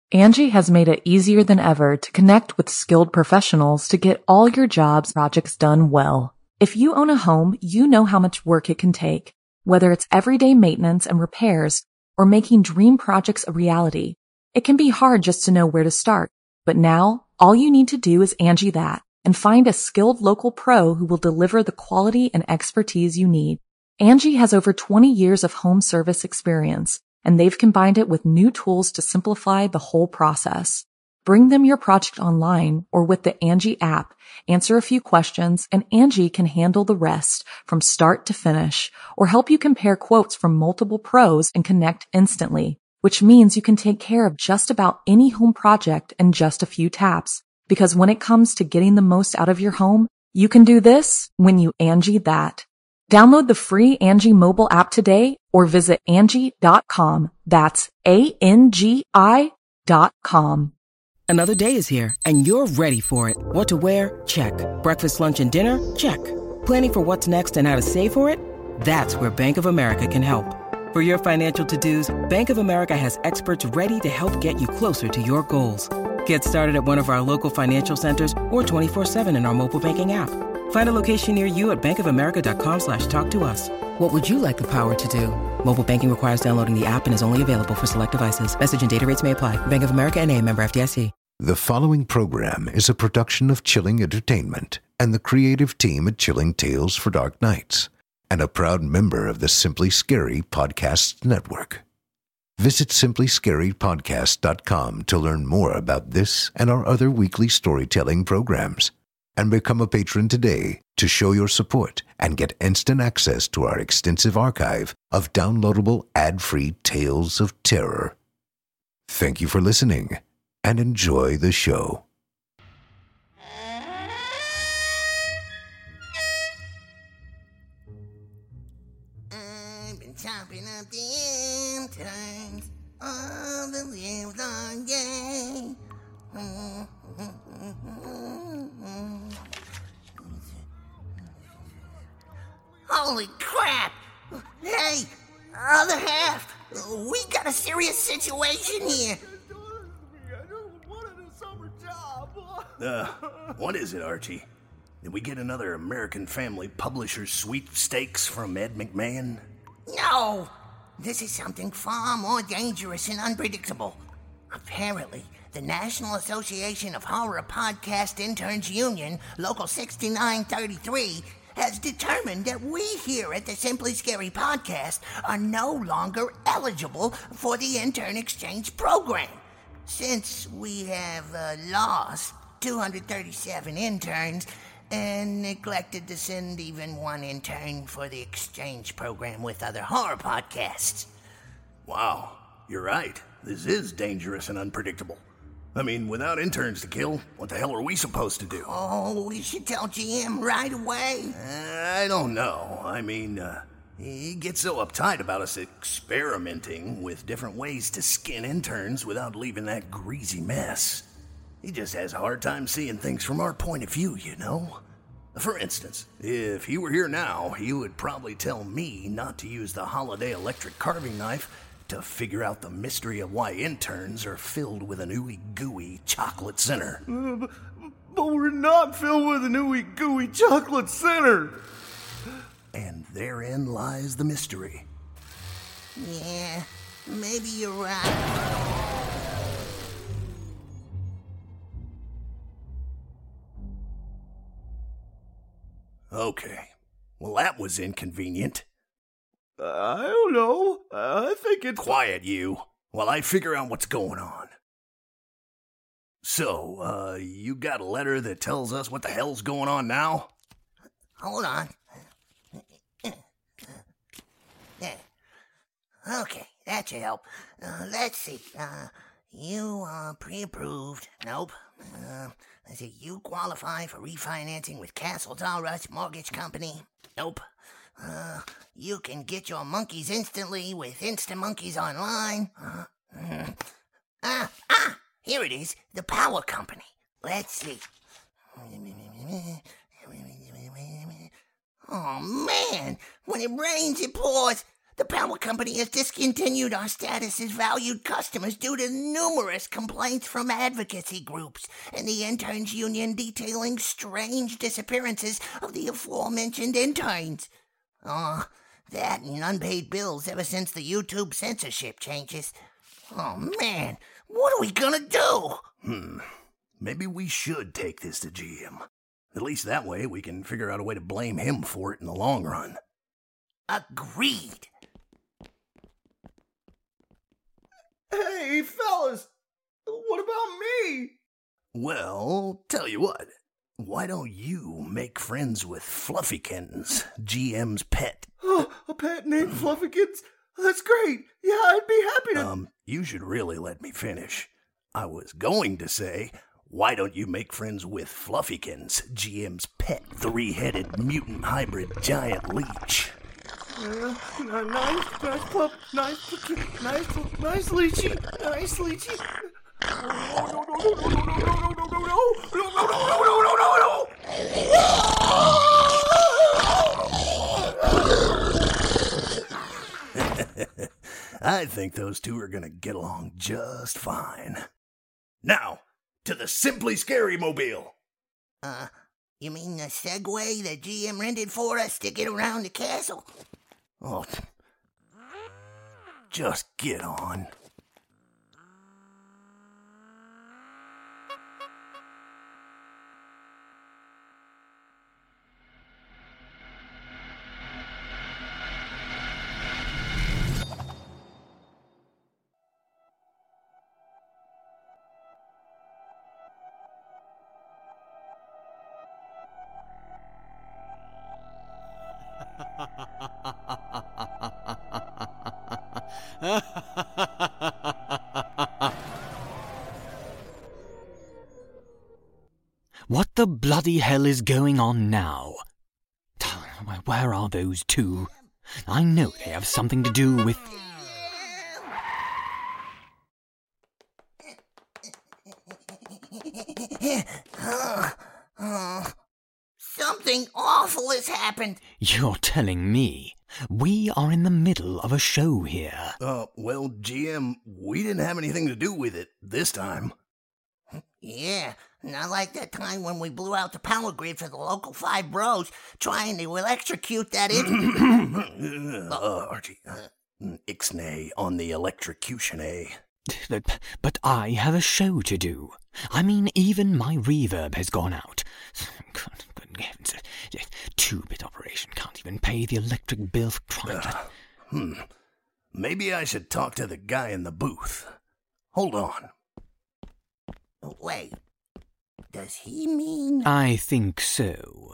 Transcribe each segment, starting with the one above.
Angie has made it easier than ever to connect with skilled professionals to get all your jobs projects done well. If you own a home, you know how much work it can take, whether it's everyday maintenance and repairs or making dream projects a reality. It can be hard just to know where to start, but now all you need to do is Angie that and find a skilled local pro who will deliver the quality and expertise you need. Angie has over 20 years of home service experience, and they've combined it with new tools to simplify the whole process. Bring them your project online or with the Angie app, answer a few questions, and Angie can handle the rest from start to finish, or help you compare quotes from multiple pros and connect instantly, which means you can take care of just about any home project in just a few taps. Because when it comes to getting the most out of your home, you can do this when you Angie that. Download the free Angie mobile app today or visit Angie.com. That's ANGI.com. Another day is here, and you're ready for it. What to wear? Check. Breakfast, lunch, and dinner? Check. Planning for what's next and how to save for it? That's where Bank of America can help. For your financial to-dos, Bank of America has experts ready to help get you closer to your goals. Get started at one of our local financial centers or 24/7 in our mobile banking app. Find a location near you at bankofamerica.com/talktous. What would you like the power to do? Mobile banking requires downloading the app and is only available for select devices. Message and data rates may apply. Bank of America NA, member FDIC. The following program is a production of Chilling Entertainment and the creative team at Chilling Tales for Dark Nights, and a proud member of the Simply Scary Podcasts Network. Visit simplyscarypodcast.com to learn more about this and our other weekly storytelling programs, and become a patron today to show your support and get instant access to our extensive archive of downloadable ad-free tales of terror. Thank you for listening and enjoy the show. I've been chopping up the interns all the live long day. Holy crap! Hey, other half, we got a serious situation here. What is it, Archie? Did we get another American Family Publishers sweepstakes from Ed McMahon? No! This is something far more dangerous and unpredictable. Apparently, the National Association of Horror Podcast Interns Union, Local 6933, has determined that we here at the Simply Scary Podcast are no longer eligible for the intern exchange program. Since we have lost 237 interns and neglected to send even one intern for the exchange program with other horror podcasts. Wow, you're right. This is dangerous and unpredictable. I mean, without interns to kill, what the hell are we supposed to do? Oh, we should tell GM right away. I don't know. I mean, he gets so uptight about us experimenting with different ways to skin interns without leaving that greasy mess. He just has a hard time seeing things from our point of view, you know? For instance, if he were here now, he would probably tell me not to use the Holiday electric carving knife to figure out the mystery of why interns are filled with an ooey-gooey chocolate center. But we're not filled with an ooey-gooey chocolate center. And therein lies the mystery. Yeah, maybe you're right. Okay, well that was inconvenient. I don't know. I think it's... Quiet, you, while I figure out what's going on. So, you got a letter that tells us what the hell's going on now? Hold on. There. Okay, that should help. Let's see. You are pre-approved. Nope. Let's see. You qualify for refinancing with Castle Dolrush Mortgage Company. Nope. You can get your monkeys instantly with Instant Monkeys Online. Here it is. The Power Company. Let's see. Oh, man. When it rains, it pours. The power company has discontinued our status as valued customers due to numerous complaints from advocacy groups and the interns union detailing strange disappearances of the aforementioned interns. That and unpaid bills ever since the YouTube censorship changes. Oh man, what are we gonna do? Maybe we should take this to GM. At least that way we can figure out a way to blame him for it in the long run. Agreed. Hey, fellas, what about me? Well, tell you what. Why don't you make friends with Fluffykins, GM's pet? Oh, a pet named Fluffykins? That's great. Yeah, I'd be happy to... You should really let me finish. I was going to say, why don't you make friends with Fluffykins, GM's pet 3-headed mutant hybrid giant leech? Nice pup, nice Leechy, nice Leechy. I think those two are gonna get along just fine. Now, to the Simply Scary Mobile. You mean the Segway the GM rented for us to get around the castle? Oh, just get on. What the bloody hell is going on now? Where are those two? I know they have something to do with... Something awful has happened. You're telling me we are in the middle of a show here? Well, GM, we didn't have anything to do with it this time. Yeah, not like that time when we blew out the power grid for the local 5 bros trying to electrocute that Archie, ixnay on the electrocution, eh? But I have a show to do. I mean, even my reverb has gone out. Good heavens, a 2-bit operation can't even pay the electric bill for crying. Maybe I should talk to the guy in the booth. Hold on. Wait, does he mean... I think so.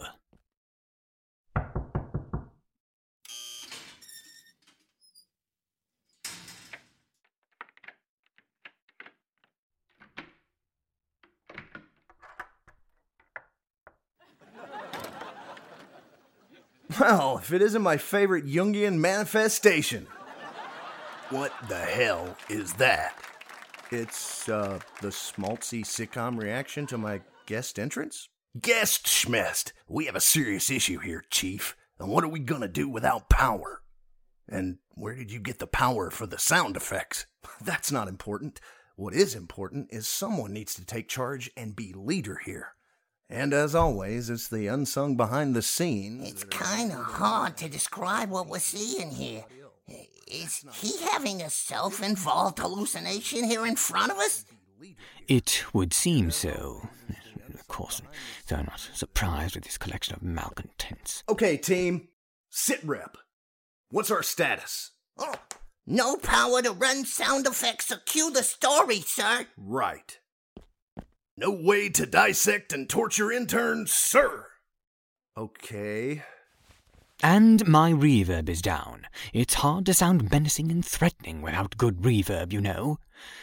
Well, if it isn't my favorite Jungian manifestation. What the hell is that? It's, the schmaltzy sitcom reaction to my guest entrance? Guest schmest. We have a serious issue here, Chief. And what are we gonna do without power? And where did you get the power for the sound effects? That's not important. What is important is someone needs to take charge and be leader here. And as always, it's the unsung behind the scenes. It's kind of hard to describe what we're seeing here. Is he having a self-involved hallucination here in front of us? It would seem so. Of course, they're not surprised with this collection of malcontents. Okay, team. Sit rep. What's our status? Oh, no power to run sound effects or cue the story, sir. Right. No way to dissect and torture interns, sir. Okay. And my reverb is down. It's hard to sound menacing and threatening without good reverb, you know.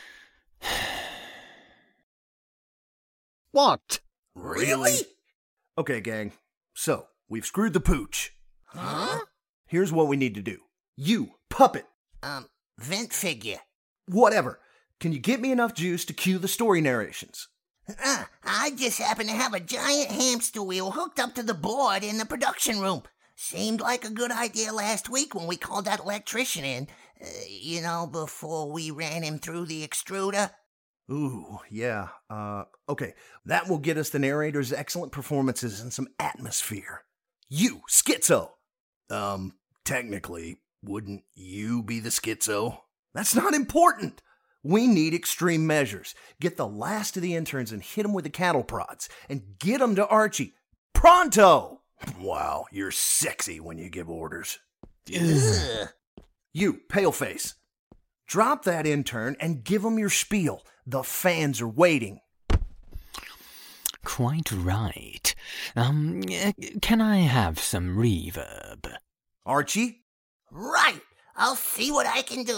What? Really? Okay, gang. So, we've screwed the pooch. Huh? Here's what we need to do. You, puppet. Vent figure. Whatever. Can you get me enough juice to cue the story narrations? I just happen to have a giant hamster wheel hooked up to the board in the production room. Seemed like a good idea last week when we called that electrician in. Before we ran him through the extruder. Ooh, yeah. Okay. That will get us the narrator's excellent performances and some atmosphere. You, Schizo! Technically, wouldn't you be the schizo? That's not important. We need extreme measures. Get the last of the interns and hit them with the cattle prods. And get them to Archie. Pronto! Wow, you're sexy when you give orders. Ugh. You, Paleface. Drop that intern and give them your spiel. The fans are waiting. Quite right. Can I have some reverb? Archie? Right. I'll see what I can do.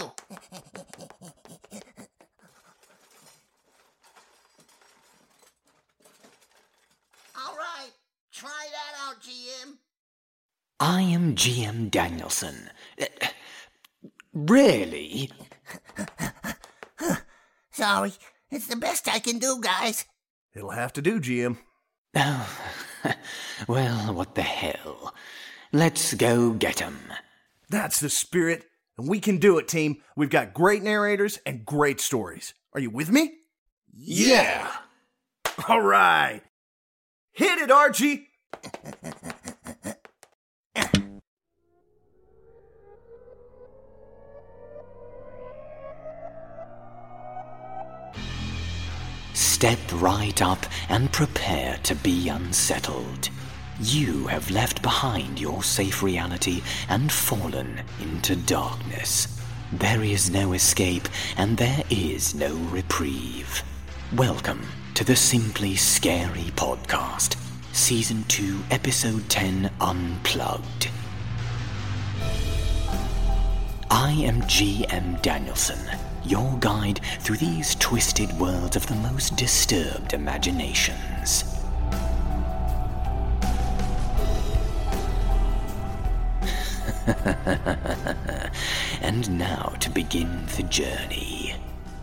All right. Try that out, GM. I am GM Danielson. Really? Sorry. It's the best I can do, guys. It'll have to do, GM. Oh, well, what the hell. Let's go get 'em. That's the spirit, and we can do it, team. We've got great narrators and great stories. Are you with me? Yeah! All right. Hit it, Archie! Step right up and prepare to be unsettled. You have left behind your safe reality and fallen into darkness. There is no escape and there is no reprieve. Welcome to the Simply Scary Podcast, Season 2, Episode 10, Unplugged. I am GM Danielson, your guide through these twisted worlds of the most disturbed imaginations. And now to begin the journey.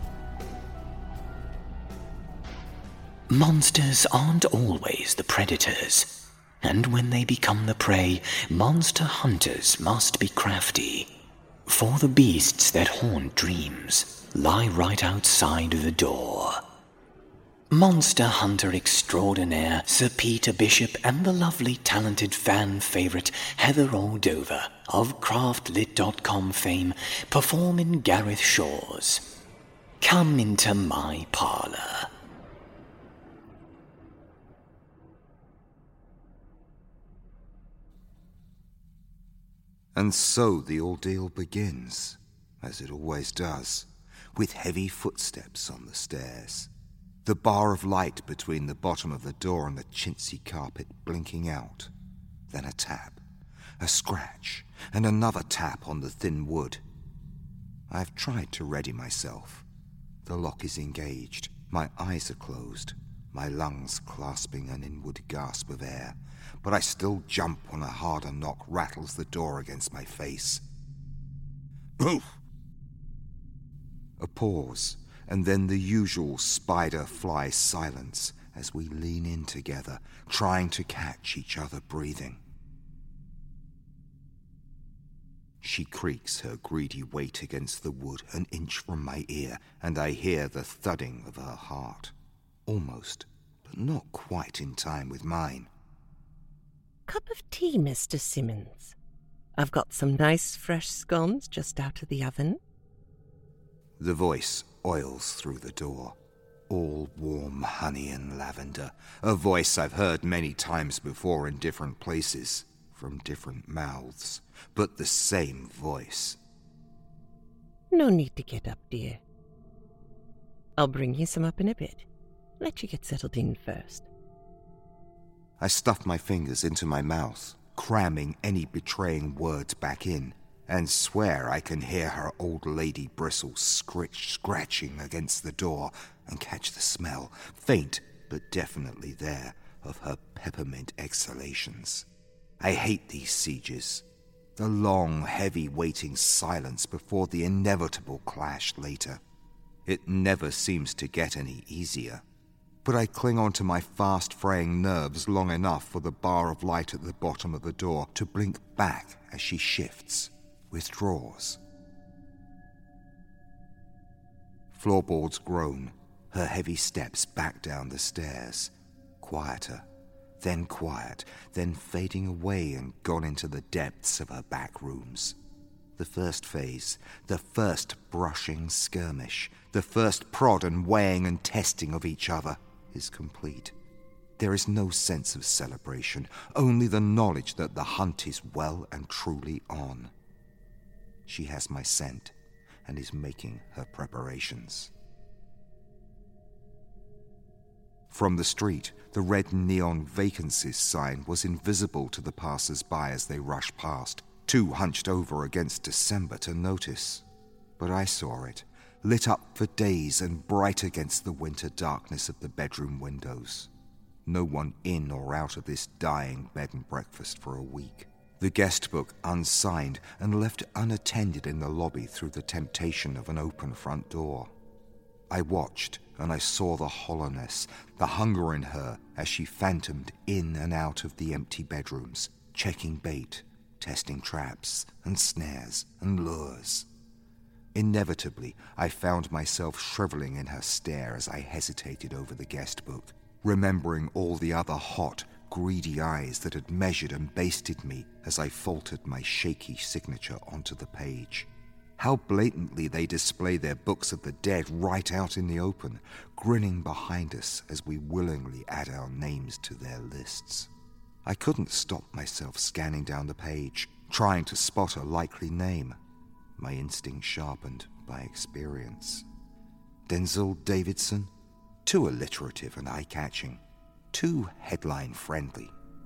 Monsters aren't always the predators, and when they become the prey, monster hunters must be crafty. For the beasts that haunt dreams lie right outside the door. Monster hunter extraordinaire Sir Peter Bishop and the lovely talented fan favourite Heather Aldover of craftlit.com fame perform in Gareth Shaw's Come Into My Parlour. And so the ordeal begins, as it always does, with heavy footsteps on the stairs. The bar of light between the bottom of the door and the chintzy carpet blinking out. Then a tap, a scratch, and another tap on the thin wood. I've tried to ready myself. The lock is engaged, my eyes are closed, my lungs clasping an inward gasp of air, but I still jump when a harder knock rattles the door against my face. Poof! A pause, and then the usual spider-fly silence as we lean in together, trying to catch each other breathing. She creaks her greedy weight against the wood an inch from my ear, and I hear the thudding of her heart. Almost, but not quite in time with mine. Cup of tea, Mr. Simmons. I've got some nice fresh scones just out of the oven. The voice oils through the door, all warm honey and lavender, a voice I've heard many times before in different places, from different mouths, but the same voice. No need to get up, dear. I'll bring you some up in a bit. Let you get settled in first. I stuff my fingers into my mouth, cramming any betraying words back in, and swear I can hear her old lady bristles scratching against the door and catch the smell, faint but definitely there, of her peppermint exhalations. I hate these sieges. The long, heavy waiting silence before the inevitable clash later. It never seems to get any easier. but I cling on to my fast-fraying nerves long enough for the bar of light at the bottom of the door to blink back as she shifts, withdraws. Floorboards groan, her heavy steps back down the stairs. Quieter, then quiet, then fading away and gone into the depths of her back rooms. The first phase, the first brushing skirmish, the first prod and weighing and testing of each other is complete. There is no sense of celebration, only the knowledge that the hunt is well and truly on. She has my scent and is making her preparations. From the street, the red neon vacancies sign was invisible to the passers-by as they rushed past, too hunched over against December to notice. But I saw it, lit up for days and bright against the winter darkness of the bedroom windows. No one in or out of this dying bed and breakfast for a week. The guest book unsigned and left unattended in the lobby through the temptation of an open front door. I watched, and I saw the hollowness, the hunger in her as she phantomed in and out of the empty bedrooms, checking bait, testing traps and snares and lures. Inevitably, I found myself shriveling in her stare as I hesitated over the guest book, remembering all the other hot, greedy eyes that had measured and basted me as I faltered my shaky signature onto the page. How blatantly they display their books of the dead right out in the open, grinning behind us as we willingly add our names to their lists. I couldn't stop myself scanning down the page, trying to spot a likely name, my instinct sharpened by experience. Denzil Davidson? Too alliterative and eye-catching. Too headline-friendly.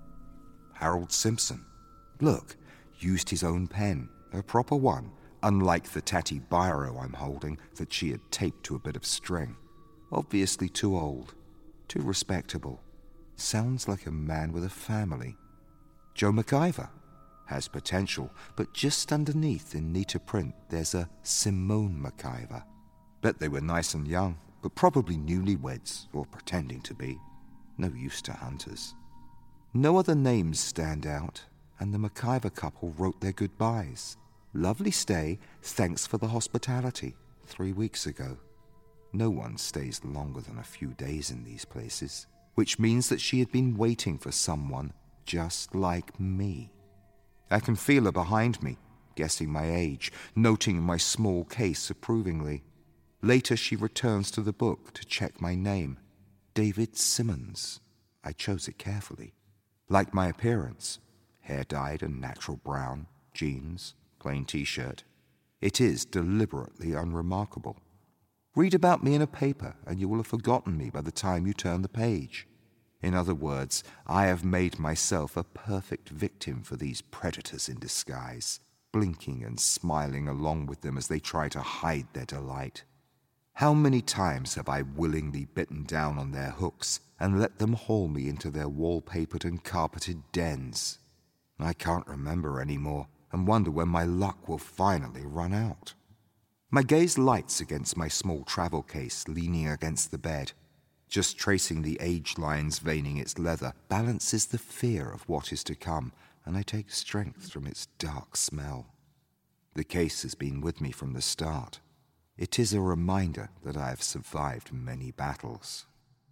Harold Simpson? Look, used his own pen, a proper one, unlike the tatty biro I'm holding that she had taped to a bit of string. Obviously too old, too respectable. Sounds like a man with a family. Joe McIver? Has potential, but just underneath in neater print there's a Simone McIver. Bet they were nice and young, but probably newlyweds, or pretending to be. No use to hunters. No other names stand out, and the McIver couple wrote their goodbyes. Lovely stay, thanks for the hospitality, 3 weeks ago. No one stays longer than a few days in these places, which means that she had been waiting for someone just like me. I can feel her behind me, guessing my age, noting my small case approvingly. Later she returns to the book to check my name. David Simmons. I chose it carefully. Like my appearance, hair dyed and natural brown, jeans, plain t-shirt. It is deliberately unremarkable. Read about me in a paper and you will have forgotten me by the time you turn the page. In other words, I have made myself a perfect victim for these predators in disguise, blinking and smiling along with them as they try to hide their delight. How many times have I willingly bitten down on their hooks and let them haul me into their wallpapered and carpeted dens? I can't remember anymore and wonder when my luck will finally run out. My gaze lights against my small travel case leaning against the bed. Just tracing the age lines veining its leather balances the fear of what is to come, and I take strength from its dark smell. The case has been with me from the start. It is a reminder that I have survived many battles.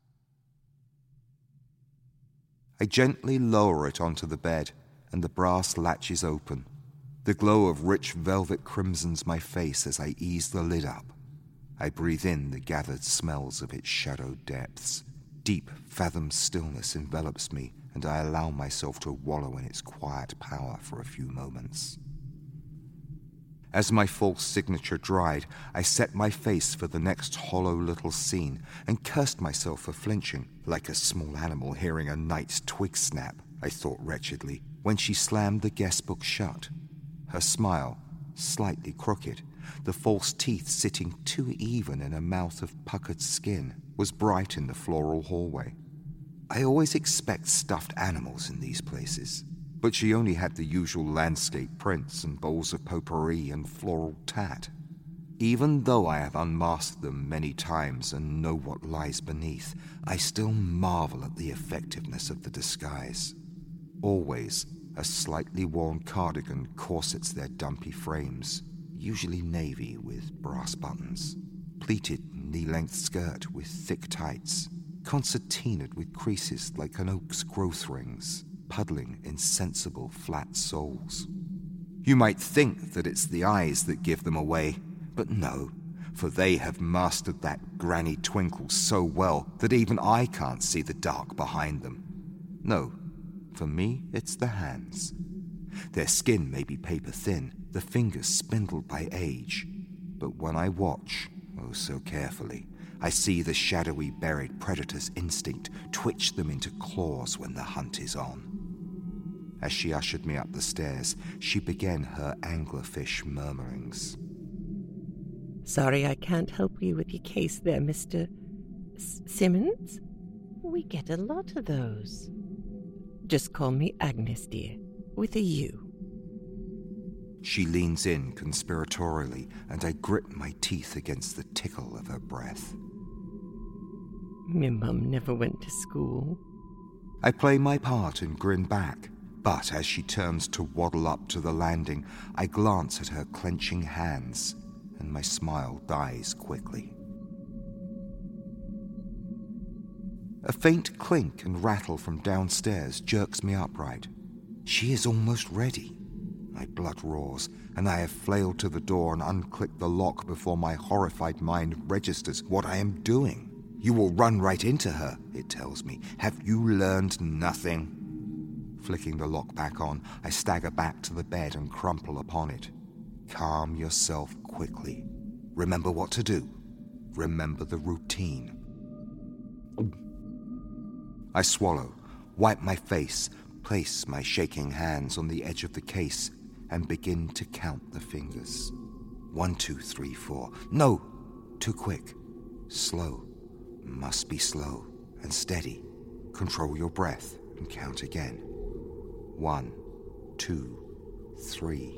I gently lower it onto the bed, and the brass latches open. The glow of rich velvet crimsons my face as I ease the lid up. I breathe in the gathered smells of its shadowed depths. Deep, fathomed stillness envelops me, and I allow myself to wallow in its quiet power for a few moments. As my false signature dried, I set my face for the next hollow little scene and cursed myself for flinching, like a small animal hearing a night's twig snap, I thought wretchedly, when she slammed the guest book shut. Her smile, slightly crooked, the false teeth sitting too even in a mouth of puckered skin, was bright in the floral hallway. I always expect stuffed animals in these places, but she only had the usual landscape prints and bowls of potpourri and floral tat. Even though I have unmasked them many times and know what lies beneath, I still marvel at the effectiveness of the disguise. Always, a slightly worn cardigan corsets their dumpy frames, usually navy with brass buttons. Pleated knee-length skirt with thick tights, concertinaed with creases like an oak's growth rings, puddling in sensible flat soles. You might think that it's the eyes that give them away, but no, for they have mastered that granny twinkle so well that even I can't see the dark behind them. No, for me it's the hands. Their skin may be paper thin, the fingers spindled by age, but when I watch, oh so carefully, I see the shadowy buried predator's instinct twitch them into claws when the hunt is on. As she ushered me up the stairs, she began her anglerfish murmurings. Sorry I can't help you with your case there, Mr. Simmons. We get a lot of those. Just call me Agnes, dear, with a U. She leans in conspiratorially, and I grit my teeth against the tickle of her breath. Me mum never went to school. I play my part and grin back, but as she turns to waddle up to the landing, I glance at her clenching hands, and my smile dies quickly. A faint clink and rattle from downstairs jerks me upright. She is almost ready. My blood roars, and I have flailed to the door and unclicked the lock before my horrified mind registers what I am doing. You will run right into her, it tells me. Have you learned nothing? Flicking the lock back on, I stagger back to the bed and crumple upon it. Calm yourself quickly. Remember what to do. Remember the routine. I swallow, wipe my face, place my shaking hands on the edge of the case, and begin to count the fingers. 1, 2, 3, 4. No! Too quick. Slow. Must be slow and steady. Control your breath and count again. 1, 2, 3.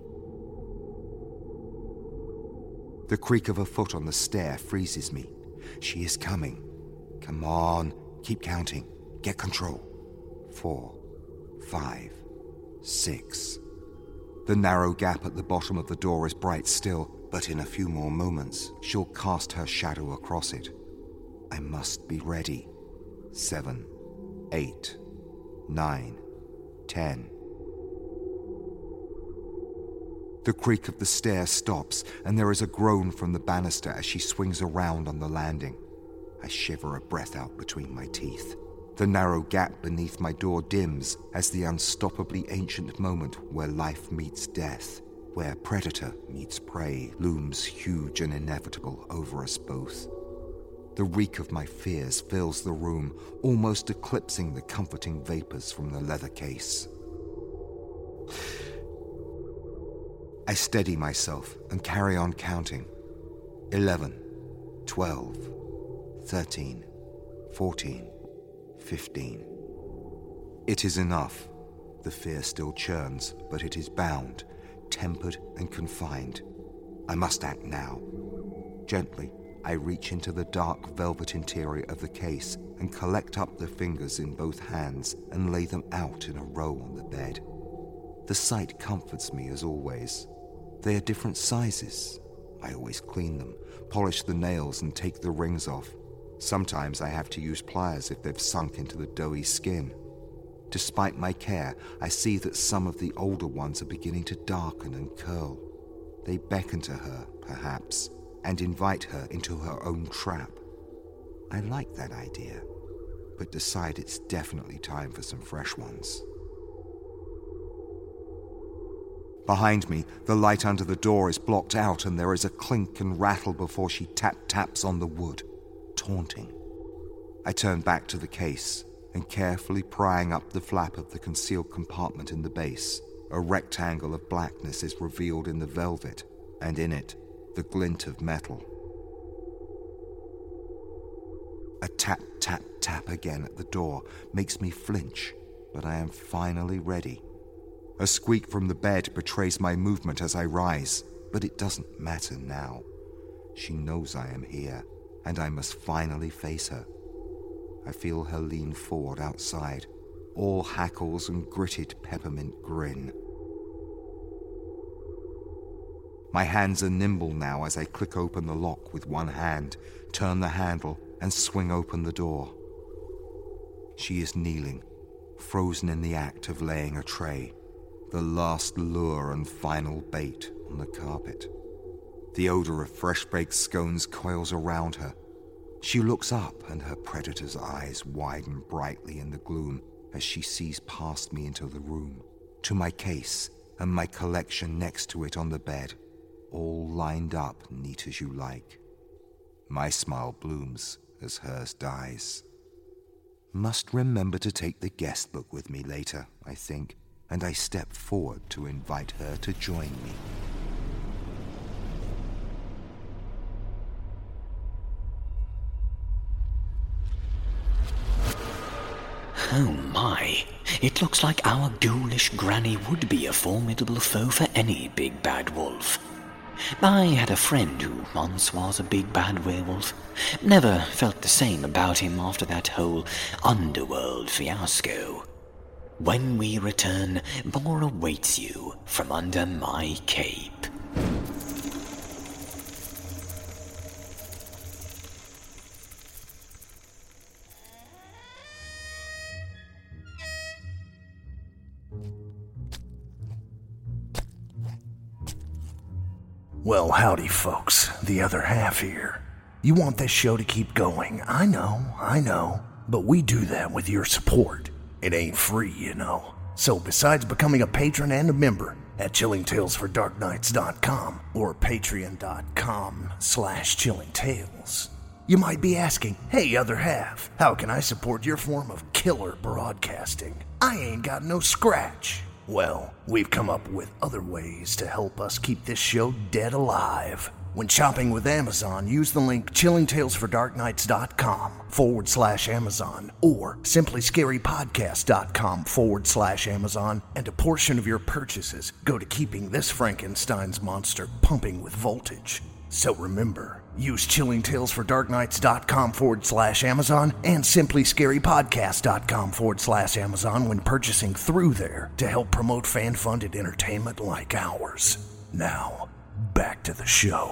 The creak of a foot on the stair freezes me. She is coming. Come on, keep counting. Get control. 4, 5, 6. The narrow gap at the bottom of the door is bright still, but in a few more moments, she'll cast her shadow across it. I must be ready. 7, 8, 9, 10. The creak of the stair stops, and there is a groan from the banister as she swings around on the landing. I shiver a breath out between my teeth. The narrow gap beneath my door dims as the unstoppably ancient moment where life meets death, where predator meets prey, looms huge and inevitable over us both. The reek of my fears fills the room, almost eclipsing the comforting vapors from the leather case. I steady myself and carry on counting. 11, 12, 13, 14, 15. It is enough. The fear still churns, but it is bound, tempered and confined. I must act now. Gently, I reach into the dark velvet interior of the case and collect up the fingers in both hands and lay them out in a row on the bed. The sight comforts me as always. They are different sizes. I always clean them, polish the nails and take the rings off. Sometimes I have to use pliers if they've sunk into the doughy skin. Despite my care, I see that some of the older ones are beginning to darken and curl. They beckon to her, perhaps, and invite her into her own trap. I like that idea, but decide it's definitely time for some fresh ones. Behind me, the light under the door is blocked out and there is a clink and rattle before she taps on the wood, taunting. I turn back to the case and carefully prying up the flap of the concealed compartment in the base, a rectangle of blackness is revealed in the velvet, and in it, the glint of metal. A tap, tap, tap again at the door makes me flinch, but I am finally ready. A squeak from the bed betrays my movement as I rise, but it doesn't matter now. She knows I am here, and I must finally face her. I feel her lean forward outside, all hackles and gritted peppermint grin. My hands are nimble now as I click open the lock with one hand, turn the handle, and swing open the door. She is kneeling, frozen in the act of laying a tray, the last lure and final bait on the carpet. The odor of fresh-baked scones coils around her. She looks up, and her predator's eyes widen brightly in the gloom as she sees past me into the room, to my case and my collection next to it on the bed, all lined up neat as you like. My smile blooms as hers dies. Must remember to take the guest book with me later, I think, and I step forward to invite her to join me. Oh my, it looks like our ghoulish granny would be a formidable foe for any big bad wolf. I had a friend who once was a big bad werewolf. Never felt the same about him after that whole underworld fiasco. When we return, more awaits you from under my cape. Well, howdy folks, the other half here. You want this show to keep going, I know, but we do that with your support. It ain't free, you know. So besides becoming a patron and a member at chillingtalesfordarknights.com or patreon.com/chillingtales, you might be asking, hey other half, how can I support your form of killer broadcasting? I ain't got no scratch. Well, we've come up with other ways to help us keep this show dead alive. When shopping with Amazon, use the link chillingtalesfordarknights.com/Amazon or simplyscarypodcast.com/Amazon, and a portion of your purchases go to keeping this Frankenstein's monster pumping with voltage. So remember, use chillingtalesfordarknights.com/Amazon and simplyscarypodcast.com/Amazon when purchasing through there to help promote fan-funded entertainment like ours. Now, back to the show.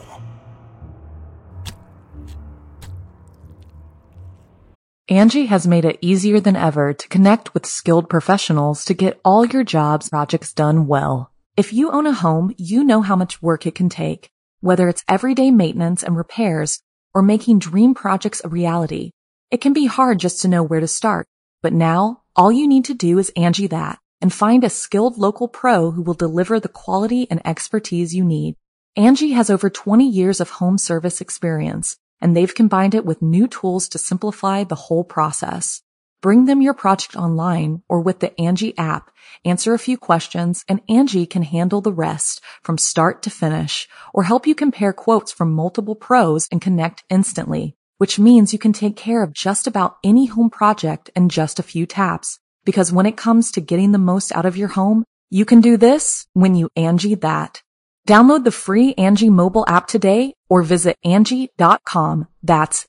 Angie has made it easier than ever to connect with skilled professionals to get all your jobs projects done well. If you own a home, you know how much work it can take, whether it's everyday maintenance and repairs or making dream projects a reality. It can be hard just to know where to start, but now all you need to do is Angie that and find a skilled local pro who will deliver the quality and expertise you need. Angie has over 20 years of home service experience, and they've combined it with new tools to simplify the whole process. Bring them your project online or with the Angie app, answer a few questions, and Angie can handle the rest from start to finish, or help you compare quotes from multiple pros and connect instantly, which means you can take care of just about any home project in just a few taps. Because when it comes to getting the most out of your home, you can do this when you Angie that. Download the free Angie mobile app today or visit Angie.com. That's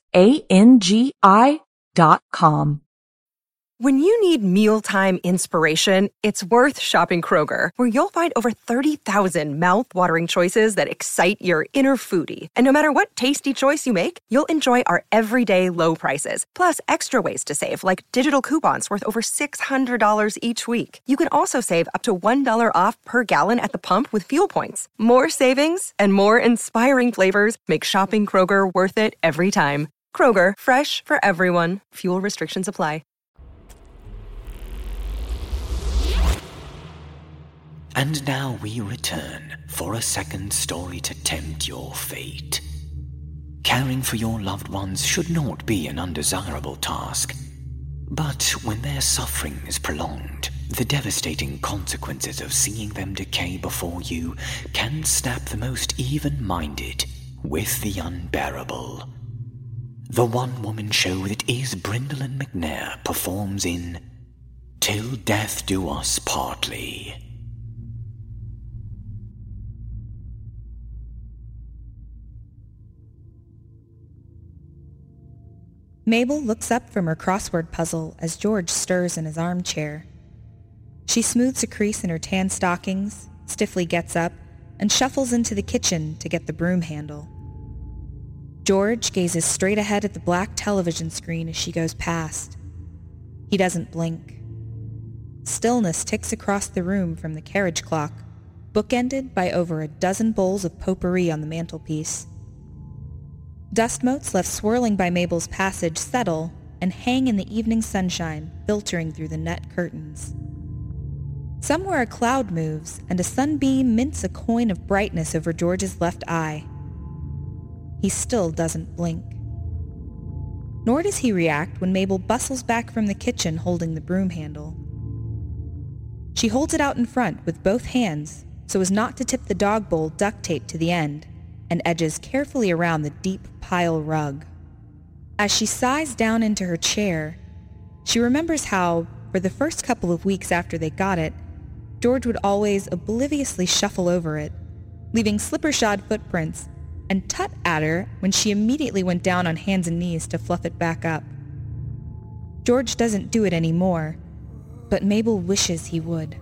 ANGI.com. When you need mealtime inspiration, it's worth shopping Kroger, where you'll find over 30,000 mouth-watering choices that excite your inner foodie. And no matter what tasty choice you make, you'll enjoy our everyday low prices, plus extra ways to save, like digital coupons worth over $600 each week. You can also save up to $1 off per gallon at the pump with fuel points. More savings and more inspiring flavors make shopping Kroger worth it every time. Kroger, fresh for everyone. Fuel restrictions apply. And now we return for a second story to tempt your fate. Caring for your loved ones should not be an undesirable task. But when their suffering is prolonged, the devastating consequences of seeing them decay before you can snap the most even-minded with the unbearable. The one-woman show that is Brindlin McNair performs in Till Death Do Us Partly. Mabel looks up from her crossword puzzle as George stirs in his armchair. She smooths a crease in her tan stockings, stiffly gets up, and shuffles into the kitchen to get the broom handle. George gazes straight ahead at the black television screen as she goes past. He doesn't blink. Stillness ticks across the room from the carriage clock, bookended by over a dozen bowls of potpourri on the mantelpiece. Dust motes left swirling by Mabel's passage settle and hang in the evening sunshine filtering through the net curtains. Somewhere a cloud moves and a sunbeam mints a coin of brightness over George's left eye. He still doesn't blink. Nor does he react when Mabel bustles back from the kitchen holding the broom handle. She holds it out in front with both hands so as not to tip the dog bowl duct taped to the end, and edges carefully around the deep pile rug. As she sighs down into her chair, she remembers how, for the first couple of weeks after they got it, George would always obliviously shuffle over it, leaving slipper-shod footprints, and tut at her when she immediately went down on hands and knees to fluff it back up. George doesn't do it anymore, but Mabel wishes he would.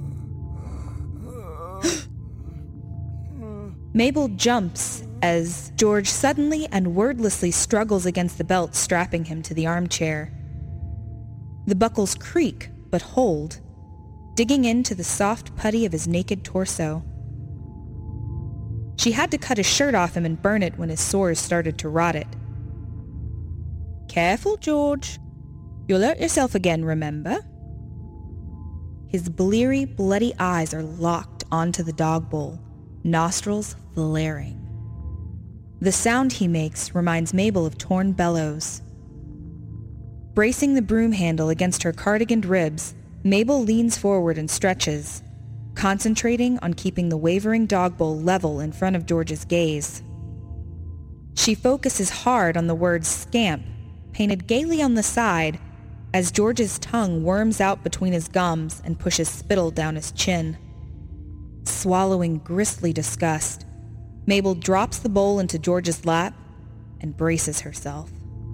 Mabel jumps as George suddenly and wordlessly struggles against the belt strapping him to the armchair. The buckles creak but hold, digging into the soft putty of his naked torso. She had to cut his shirt off him and burn it when his sores started to rot it. "Careful, George. You'll hurt yourself again, remember?" His bleary, bloody eyes are locked onto the dog bowl, nostrils flaring. The sound he makes reminds Mabel of torn bellows. Bracing the broom handle against her cardiganed ribs, Mabel leans forward and stretches, concentrating on keeping the wavering dog bowl level in front of George's gaze. She focuses hard on the word scamp, painted gaily on the side, as George's tongue worms out between his gums and pushes spittle down his chin. Swallowing grisly disgust, Mabel drops the bowl into George's lap and braces herself.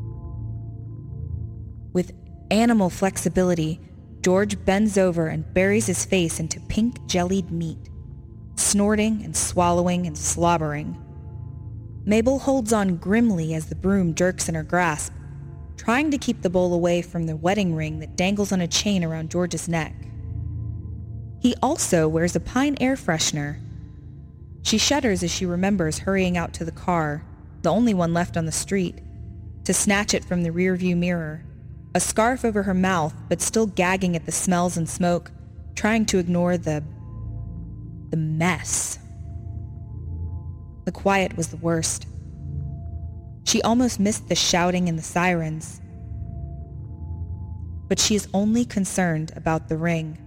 With animal flexibility, George bends over and buries his face into pink jellied meat, snorting and swallowing and slobbering. Mabel holds on grimly as the broom jerks in her grasp, trying to keep the bowl away from the wedding ring that dangles on a chain around George's neck. He also wears a pine air freshener. She shudders as she remembers hurrying out to the car, the only one left on the street, to snatch it from the rearview mirror, a scarf over her mouth but still gagging at the smells and smoke, trying to ignore the mess. The quiet was the worst. She almost missed the shouting and the sirens. But she is only concerned about the ring.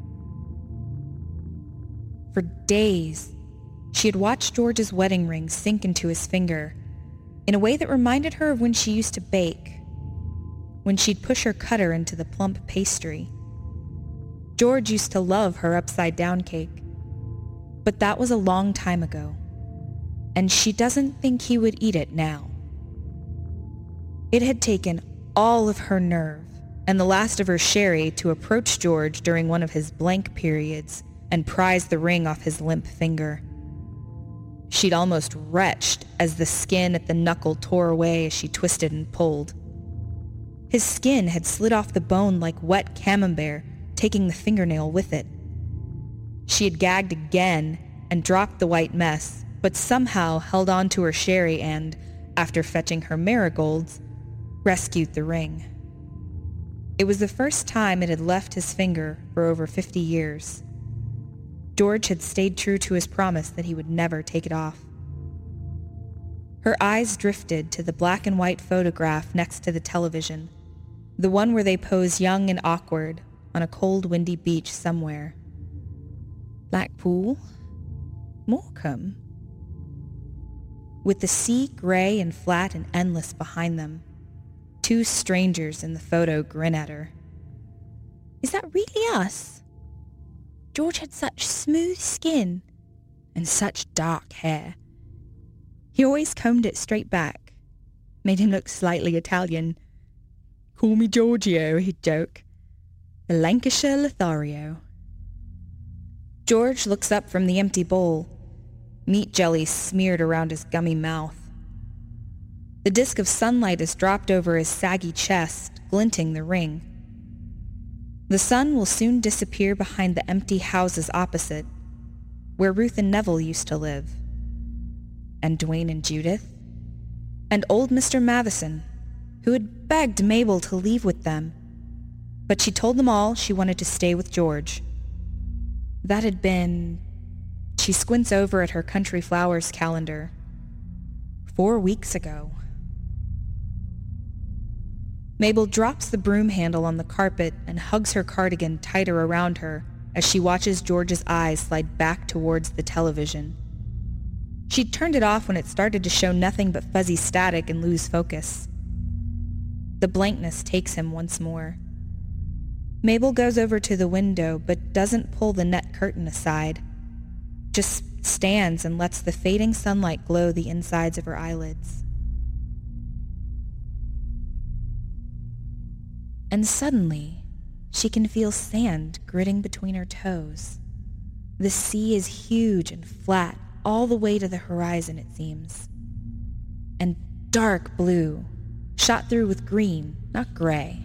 For days, she had watched George's wedding ring sink into his finger in a way that reminded her of when she used to bake, when she'd push her cutter into the plump pastry. George used to love her upside-down cake, but that was a long time ago, and she doesn't think he would eat it now. It had taken all of her nerve and the last of her sherry to approach George during one of his blank periods and prise the ring off his limp finger. She'd almost retched as the skin at the knuckle tore away as she twisted and pulled. His skin had slid off the bone like wet camembert, taking the fingernail with it. She had gagged again and dropped the white mess, but somehow held on to her sherry and, after fetching her marigolds, rescued the ring. It was the first time it had left his finger for over 50 years. George had stayed true to his promise that he would never take it off. Her eyes drifted to the black and white photograph next to the television, the one where they pose young and awkward on a cold, windy beach somewhere. Blackpool? Morecambe? With the sea gray and flat and endless behind them, two strangers in the photo grin at her. Is that really us? George had such smooth skin and such dark hair. He always combed it straight back, made him look slightly Italian, Call me Giorgio, he'd joke. The Lancashire Lothario. George looks up from the empty bowl, meat jelly smeared around his gummy mouth. The disk of sunlight is dropped over his saggy chest, glinting the ring. The sun will soon disappear behind the empty houses opposite, where Ruth and Neville used to live. And Dwayne and Judith. And old Mr. Matheson, who had begged Mabel to leave with them, but she told them all she wanted to stay with George. That had been... She squints over at her Country Flowers calendar. 4 weeks ago. Mabel drops the broom handle on the carpet and hugs her cardigan tighter around her as she watches George's eyes slide back towards the television. She'd turned it off when it started to show nothing but fuzzy static and lose focus. The blankness takes him once more. Mabel goes over to the window but doesn't pull the net curtain aside, just stands and lets the fading sunlight glow the insides of her eyelids. And suddenly, she can feel sand gritting between her toes. The sea is huge and flat all the way to the horizon, it seems. And dark blue, shot through with green, not gray.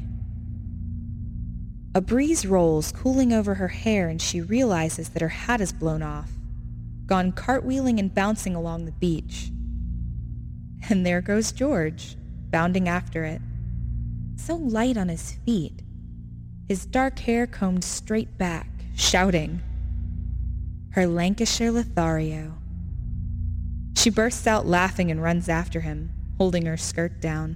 A breeze rolls, cooling over her hair, and she realizes that her hat is blown off, gone cartwheeling and bouncing along the beach. And there goes George, bounding after it. So light on his feet, his dark hair combed straight back, shouting, her Lancashire Lothario. She bursts out laughing and runs after him, holding her skirt down.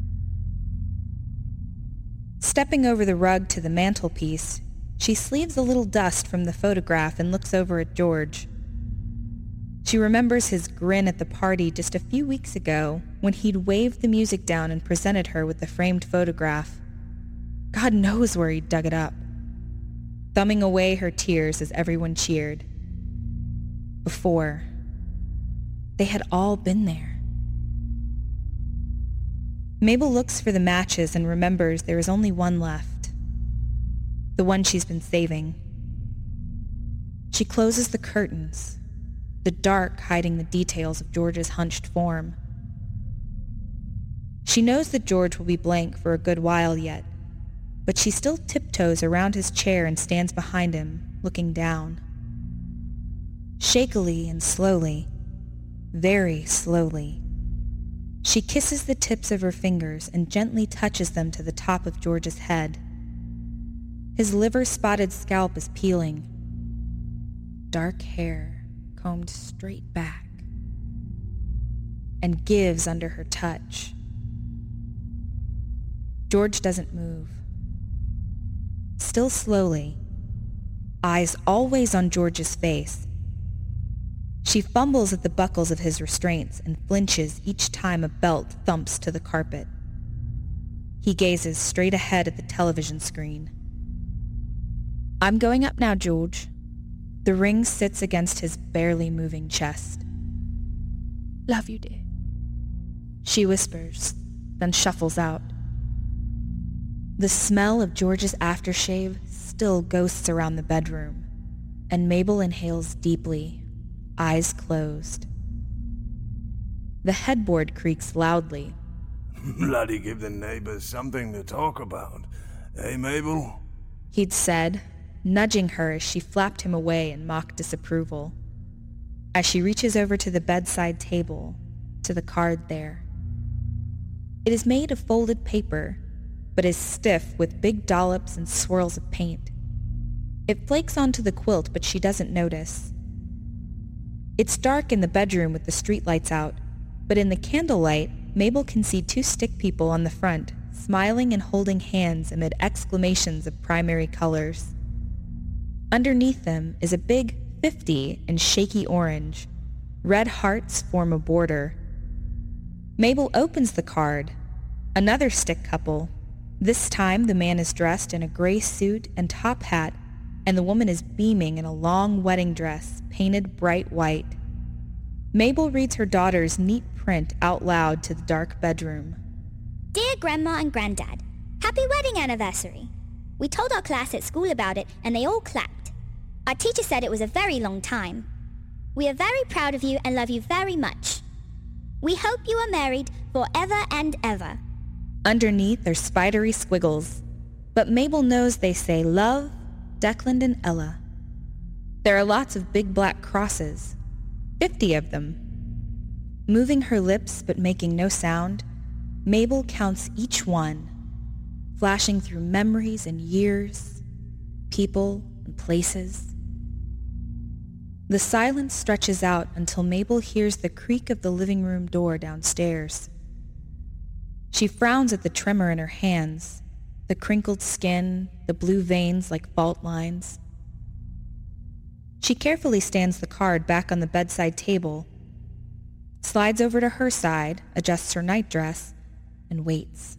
Stepping over the rug to the mantelpiece, she sleeves a little dust from the photograph and looks over at George. She remembers his grin at the party just a few weeks ago when he'd waved the music down and presented her with the framed photograph. God knows where he'd dug it up. Thumbing away her tears as everyone cheered. Before, they had all been there. Mabel looks for the matches and remembers there is only one left. The one she's been saving. She closes the curtains, the dark hiding the details of George's hunched form. She knows that George will be blank for a good while yet, but she still tiptoes around his chair and stands behind him, looking down. Shakily and slowly, very slowly, she kisses the tips of her fingers and gently touches them to the top of George's head. His liver-spotted scalp is peeling. Dark hair combed straight back, and gives under her touch. George doesn't move. Still slowly, eyes always on George's face. She fumbles at the buckles of his restraints and flinches each time a belt thumps to the carpet. He gazes straight ahead at the television screen. I'm going up now, George. The ring sits against his barely moving chest. Love you, dear. She whispers, then shuffles out. The smell of George's aftershave still ghosts around the bedroom, and Mabel inhales deeply, eyes closed. The headboard creaks loudly. Bloody give the neighbors something to talk about. Eh, Mabel? He'd said, nudging her as she flapped him away in mock disapproval. As she reaches over to the bedside table, to the card there. It is made of folded paper, but is stiff with big dollops and swirls of paint. It flakes onto the quilt, but she doesn't notice. It's dark in the bedroom with the streetlights out, but in the candlelight, Mabel can see two stick people on the front, smiling and holding hands amid exclamations of primary colors. Underneath them is a big 50 in shaky orange. Red hearts form a border. Mabel opens the card. Another stick couple. This time the man is dressed in a gray suit and top hat, and the woman is beaming in a long wedding dress painted bright white. Mabel reads her daughter's neat print out loud to the dark bedroom. Dear Grandma and Granddad, Happy wedding anniversary. We told our class at school about it and they all clapped. Our teacher said it was a very long time. We are very proud of you and love you very much. We hope you are married forever and ever. Underneath are spidery squiggles, but Mabel knows they say love, Declan and Ella. There are lots of big black crosses, 50 of them. Moving her lips but making no sound, Mabel counts each one, flashing through memories and years, people and places. The silence stretches out until Mabel hears the creak of the living room door downstairs. She frowns at the tremor in her hands, the crinkled skin, the blue veins like fault lines. She carefully stands the card back on the bedside table, slides over to her side, adjusts her nightdress, and waits.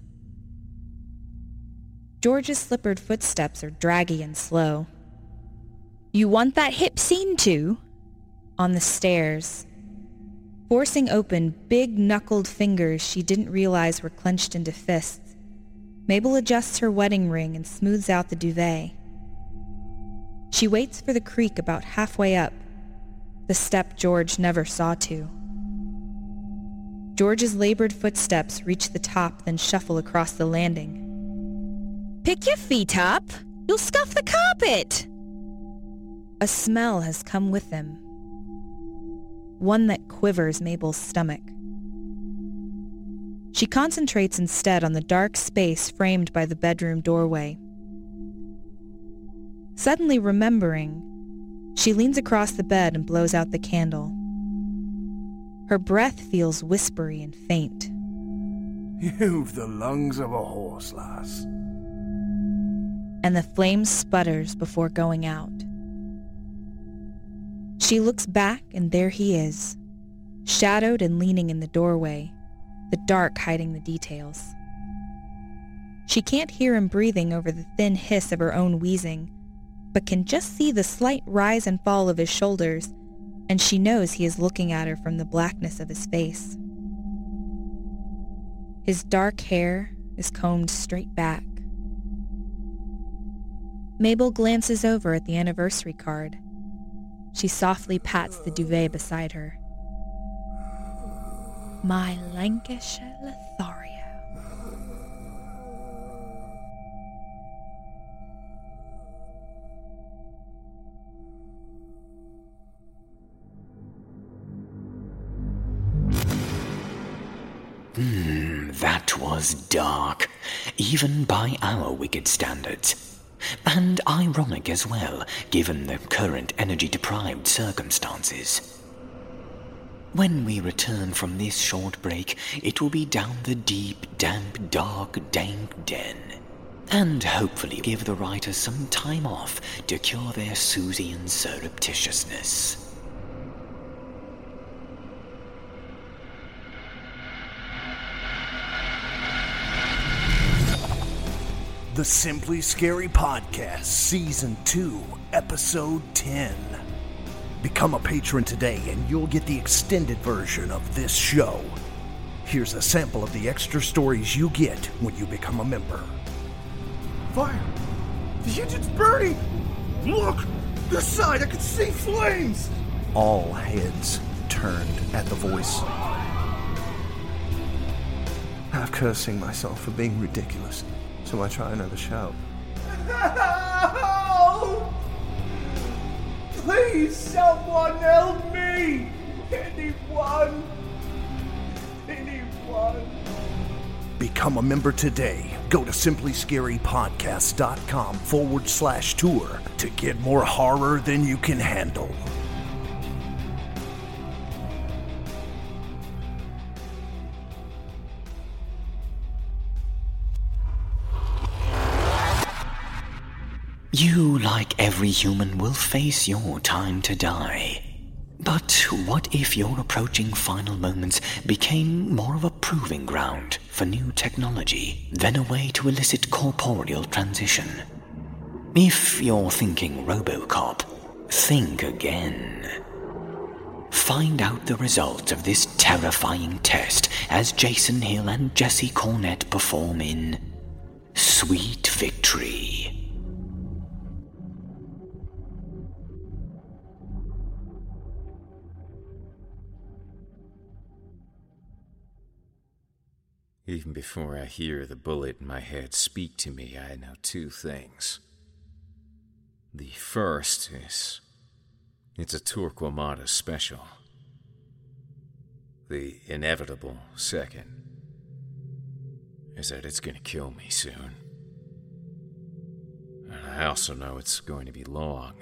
George's slippered footsteps are draggy and slow. You want that hip scene too? On the stairs, forcing open big knuckled fingers she didn't realize were clenched into fists, Mabel adjusts her wedding ring and smooths out the duvet. She waits for the creak about halfway up, the step George never saw to. George's labored footsteps reach the top, then shuffle across the landing. Pick your feet up! You'll scuff the carpet! A smell has come with them, one that quivers Mabel's stomach. She concentrates instead on the dark space framed by the bedroom doorway. Suddenly remembering, she leans across the bed and blows out the candle. Her breath feels whispery and faint. You've the lungs of a horse, lass. And the flame sputters before going out. She looks back and there he is, shadowed and leaning in the doorway, the dark hiding the details. She can't hear him breathing over the thin hiss of her own wheezing, but can just see the slight rise and fall of his shoulders, and she knows he is looking at her from the blackness of his face. His dark hair is combed straight back. Mabel glances over at the anniversary card. She softly pats the duvet beside her. My Lancashire Lothario. That was dark, even by our wicked standards. And ironic as well, given the current energy-deprived circumstances. When we return from this short break, it will be down the deep, damp, dark, dank den. And hopefully give the writers some time off to cure their Susian surreptitiousness. The Simply Scary Podcast, Season 2, Episode 10. Become a patron today and you'll get the extended version of this show. Here's a sample of the extra stories you get when you become a member. Fire! The engine's burning! Look! This side, I can see flames! All heads turned at the voice. Half cursing myself for being ridiculous. So I try another shout. Help! Please, someone help me! Anyone? Become a member today. Go to simplyscarypodcast.com/tour to get more horror than you can handle. You, like every human, will face your time to die. But what if your approaching final moments became more of a proving ground for new technology than a way to elicit corporeal transition? If you're thinking RoboCop, think again. Find out the results of this terrifying test as Jason Hill and Jesse Cornett perform in Sweet victory. Even before I hear the bullet in my head speak to me, I know two things. The first is, it's a Torquemada special. The inevitable second is that it's going to kill me soon. And I also know it's going to be long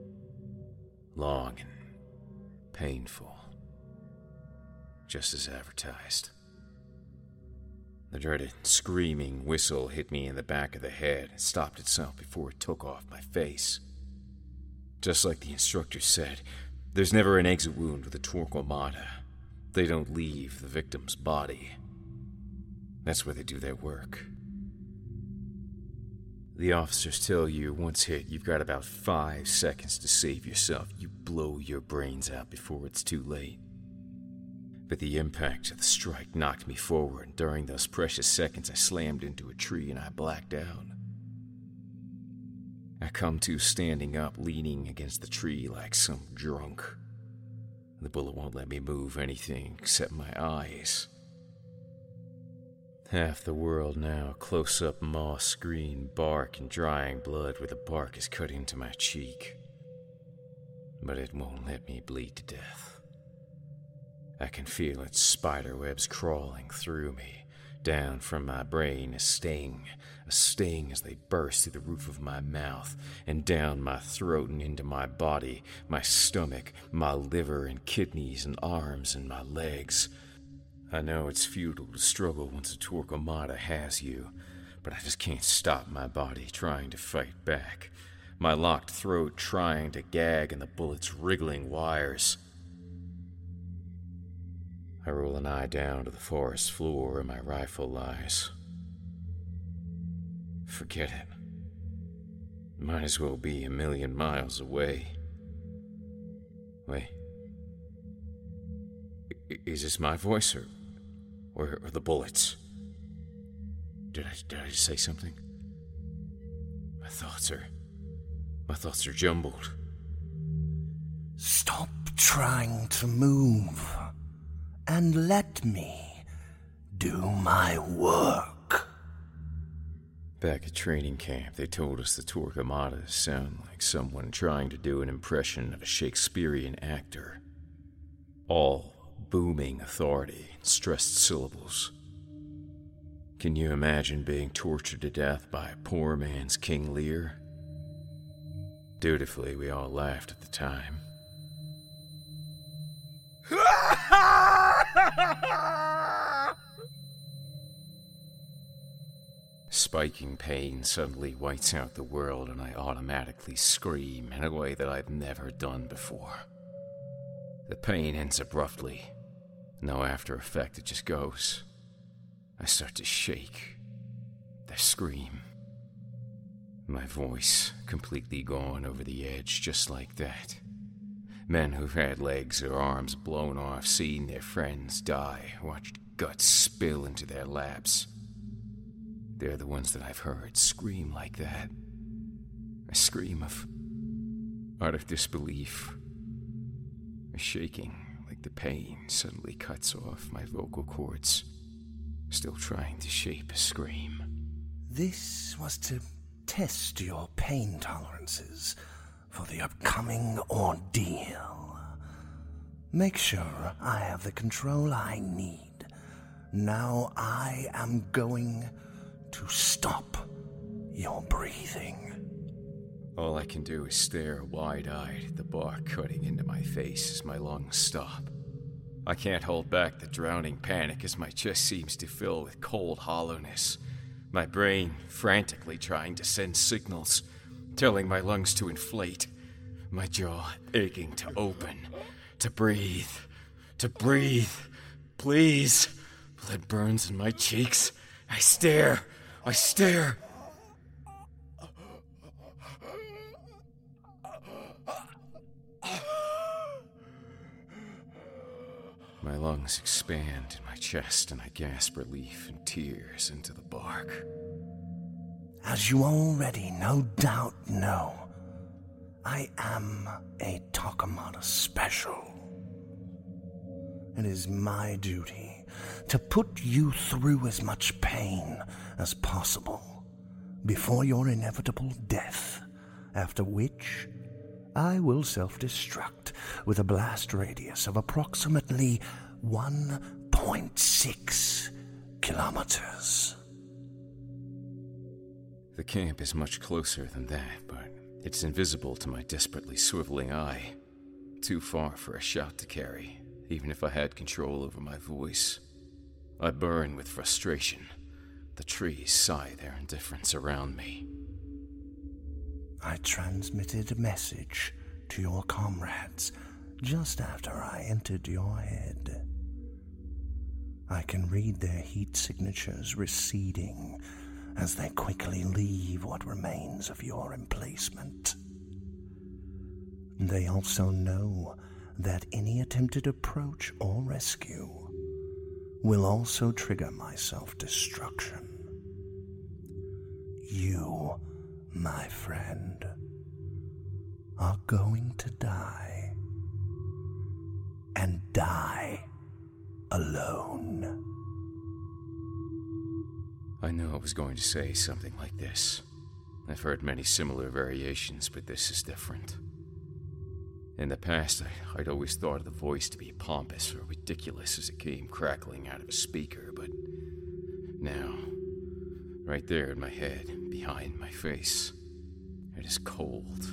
and painful, just as advertised. The dreaded screaming whistle hit me in the back of the head and stopped itself before it took off my face. Just like the instructor said, there's never an exit wound with a Torquemada. They don't leave the victim's body. That's where they do their work. The officers tell you once hit, you've got about 5 seconds to save yourself. You blow your brains out before it's too late. But the impact of the strike knocked me forward, and during those precious seconds I slammed into a tree and I blacked out. I come to standing up, leaning against the tree like some drunk. The bullet won't let me move anything except my eyes. Half the world now, close-up moss-green bark and drying blood where the bark is cut into my cheek. But it won't let me bleed to death. I can feel its spider webs crawling through me, down from my brain, a sting as they burst through the roof of my mouth, and down my throat and into my body, my stomach, my liver and kidneys and arms and my legs. I know it's futile to struggle once a Torquemada has you, but I just can't stop my body trying to fight back. My locked throat trying to gag and the bullets wriggling wires. I roll an eye down to the forest floor where my rifle lies. Forget it. Might as well be 1,000,000 miles away. Wait. Is this my voice or the bullets? Did I just say something? My thoughts are jumbled. Stop trying to move and let me do my work. Back at training camp, they told us the Torquemadas sound like someone trying to do an impression of a Shakespearean actor. All booming authority and stressed syllables. Can you imagine being tortured to death by a poor man's King Lear? Dutifully, we all laughed at the time. Spiking pain suddenly whites out the world and I automatically scream in a way that I've never done before. The pain ends abruptly. No after effect, it just goes. I start to shake. I scream. My voice completely gone over the edge just like that. Men who've had legs or arms blown off, seen their friends die, watched guts spill into their laps. They're the ones that I've heard scream like that. A scream of utter disbelief. A shaking like the pain suddenly cuts off my vocal cords, still trying to shape a scream. This was to test your pain tolerances for the upcoming ordeal. Make sure I have the control I need. Now I am going to stop your breathing. All I can do is stare wide-eyed at the bark cutting into my face as my lungs stop. I can't hold back the drowning panic as my chest seems to fill with cold hollowness. My brain frantically trying to send signals, telling my lungs to inflate. My jaw aching to open, to breathe. Please. Blood burns in my cheeks. I stare. My lungs expand in my chest and I gasp relief and tears into the bark. As you already no doubt know, I am a Takamata special. It is my duty to put you through as much pain as possible before your inevitable death, after which I will self-destruct with a blast radius of approximately 1.6 kilometers. The camp is much closer than that, but it's invisible to my desperately swiveling eye. Too far for a shot to carry, even if I had control over my voice. I burn with frustration. The trees sigh their indifference around me. I transmitted a message to your comrades just after I entered your head. I can read their heat signatures receding as they quickly leave what remains of your emplacement. They also know that any attempted approach or rescue will also trigger my self-destruction. You, my friend, are going to die, and die alone. I knew I was going to say something like this. I've heard many similar variations, but this is different. In the past, I'd always thought of the voice to be pompous or ridiculous as it came crackling out of a speaker, but now, right there in my head, behind my face, it is cold,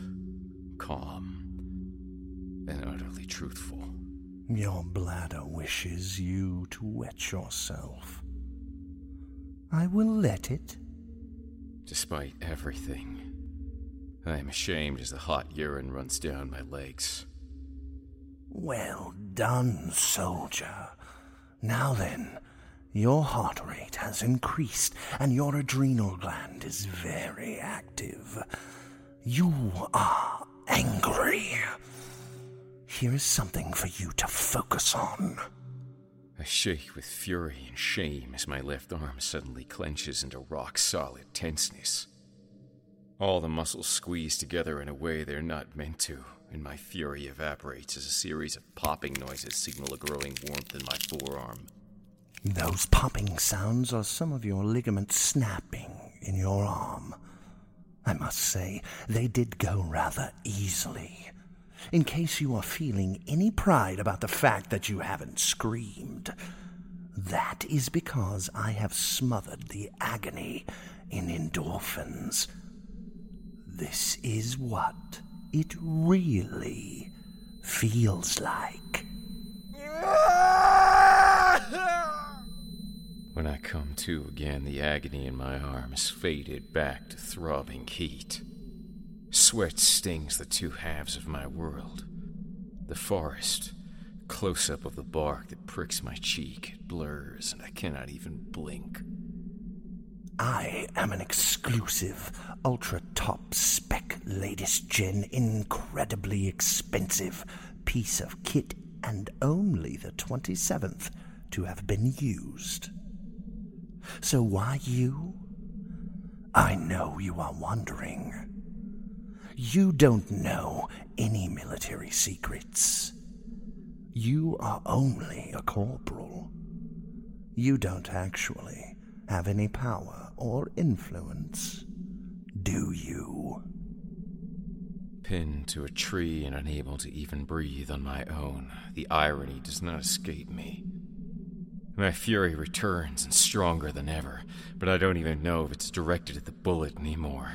calm, and utterly truthful. Your bladder wishes you to wet yourself. I will let it. Despite everything, I am ashamed as the hot urine runs down my legs. Well done, soldier. Now then, your heart rate has increased and your adrenal gland is very active. You are angry. Here is something for you to focus on. I shake with fury and shame as my left arm suddenly clenches into rock-solid tenseness. All the muscles squeeze together in a way they're not meant to, and my fury evaporates as a series of popping noises signal a growing warmth in my forearm. Those popping sounds are some of your ligaments snapping in your arm. I must say, they did go rather easily. In case you are feeling any pride about the fact that you haven't screamed, that is because I have smothered the agony in endorphins. This is what it really feels like. When I come to again, the agony in my arms faded back to throbbing heat. Sweat stings the two halves of my world. The forest, close-up of the bark that pricks my cheek, it blurs, and I cannot even blink. I am an exclusive, ultra-top spec, latest gen, incredibly expensive piece of kit, and only the 27th to have been used. So why you? I know you are wondering. You don't know any military secrets. You are only a corporal. You don't actually have any power or influence, do you? Pinned to a tree and unable to even breathe on my own, the irony does not escape me. My fury returns and stronger than ever, but I don't even know if it's directed at the bullet anymore.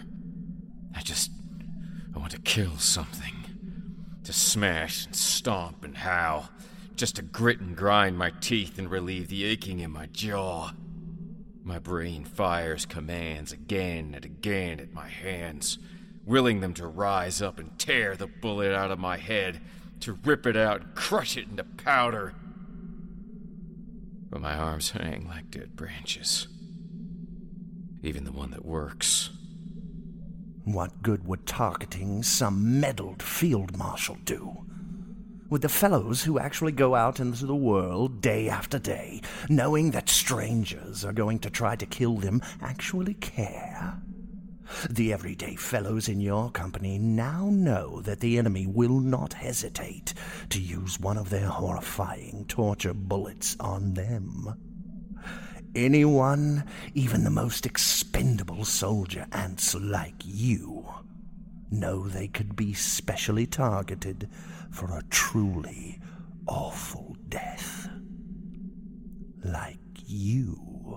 I want to kill something. To smash and stomp and howl. Just to grit and grind my teeth and relieve the aching in my jaw. My brain fires commands again and again at my hands, willing them to rise up and tear the bullet out of my head, to rip it out and crush it into powder. But my arms hang like dead branches. Even the one that works. What good would targeting some meddled field marshal do? Would the fellows who actually go out into the world day after day, knowing that strangers are going to try to kill them, actually care? The everyday fellows in your company now know that the enemy will not hesitate to use one of their horrifying torture bullets on them. Anyone, even the most expendable soldier ants like you, know they could be specially targeted for a truly awful death. Like you.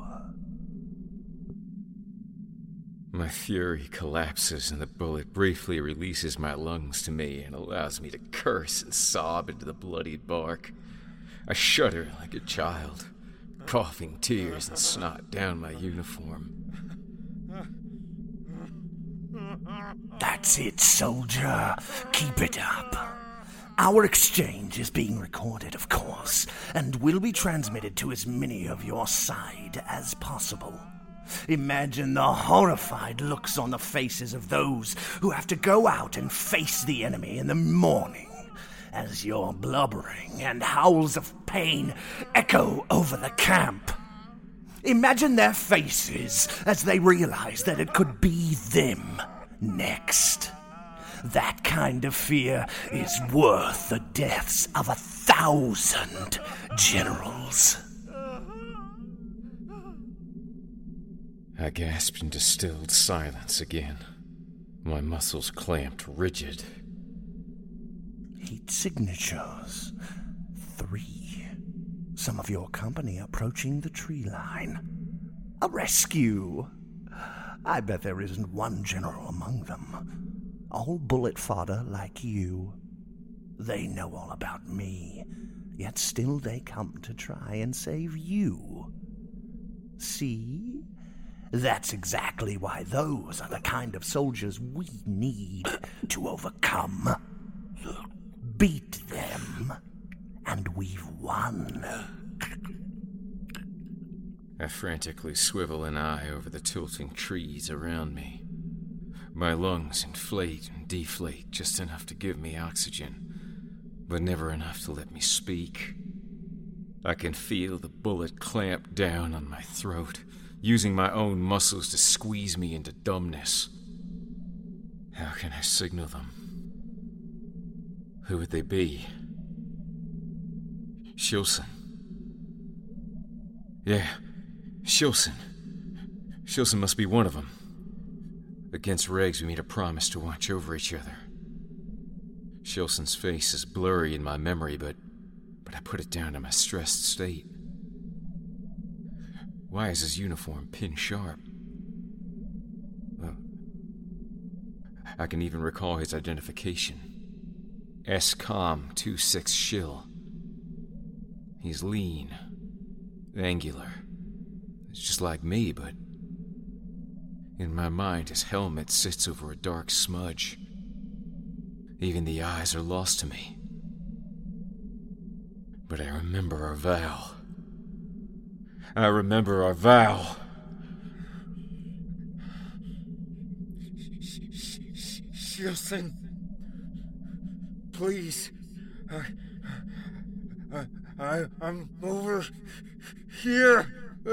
My fury collapses and the bullet briefly releases my lungs to me and allows me to curse and sob into the bloodied bark. I shudder like a child, coughing tears and snot down my uniform. That's it, soldier. Keep it up. Our exchange is being recorded, of course, and will be transmitted to as many of your side as possible. Imagine the horrified looks on the faces of those who have to go out and face the enemy in the morning, as your blubbering and howls of pain echo over the camp. Imagine their faces as they realize that it could be them next. That kind of fear is worth the deaths of 1,000 generals. I gasped in distilled silence again, my muscles clamped rigid. Heat signatures. 3. Some of your company approaching the tree line. A rescue. I bet there isn't one general among them. All bullet fodder like you. They know all about me, yet still they come to try and save you. See? That's exactly why those are the kind of soldiers we need to overcome. Beat them, and we've won. I frantically swivel an eye over the tilting trees around me. My lungs inflate and deflate just enough to give me oxygen, but never enough to let me speak. I can feel the bullet clamp down on my throat, using my own muscles to squeeze me into dumbness. How can I signal them? Who would they be? Shilson. Yeah, Shilson. Shilson must be one of them. Against Regs, we made a promise to watch over each other. Shilson's face is blurry in my memory, but I put it down to my stressed state. Why is his uniform pin-sharp? Well, I can even recall his identification. SCOM 26 Shill. He's lean, angular. It's just like me, but in my mind his helmet sits over a dark smudge. Even the eyes are lost to me. But I remember our vow. I remember our vow. Shilson, please. I'm over here.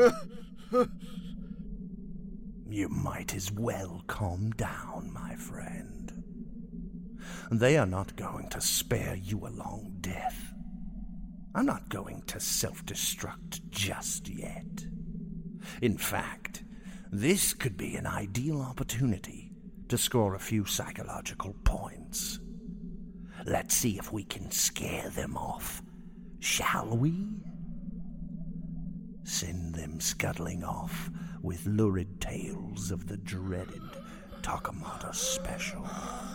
You might as well calm down, my friend. They are not going to spare you a long death. I'm not going to self-destruct just yet. In fact, this could be an ideal opportunity to score a few psychological points. Let's see if we can scare them off, shall we? Send them scuttling off with lurid tales of the dreaded Takamata special.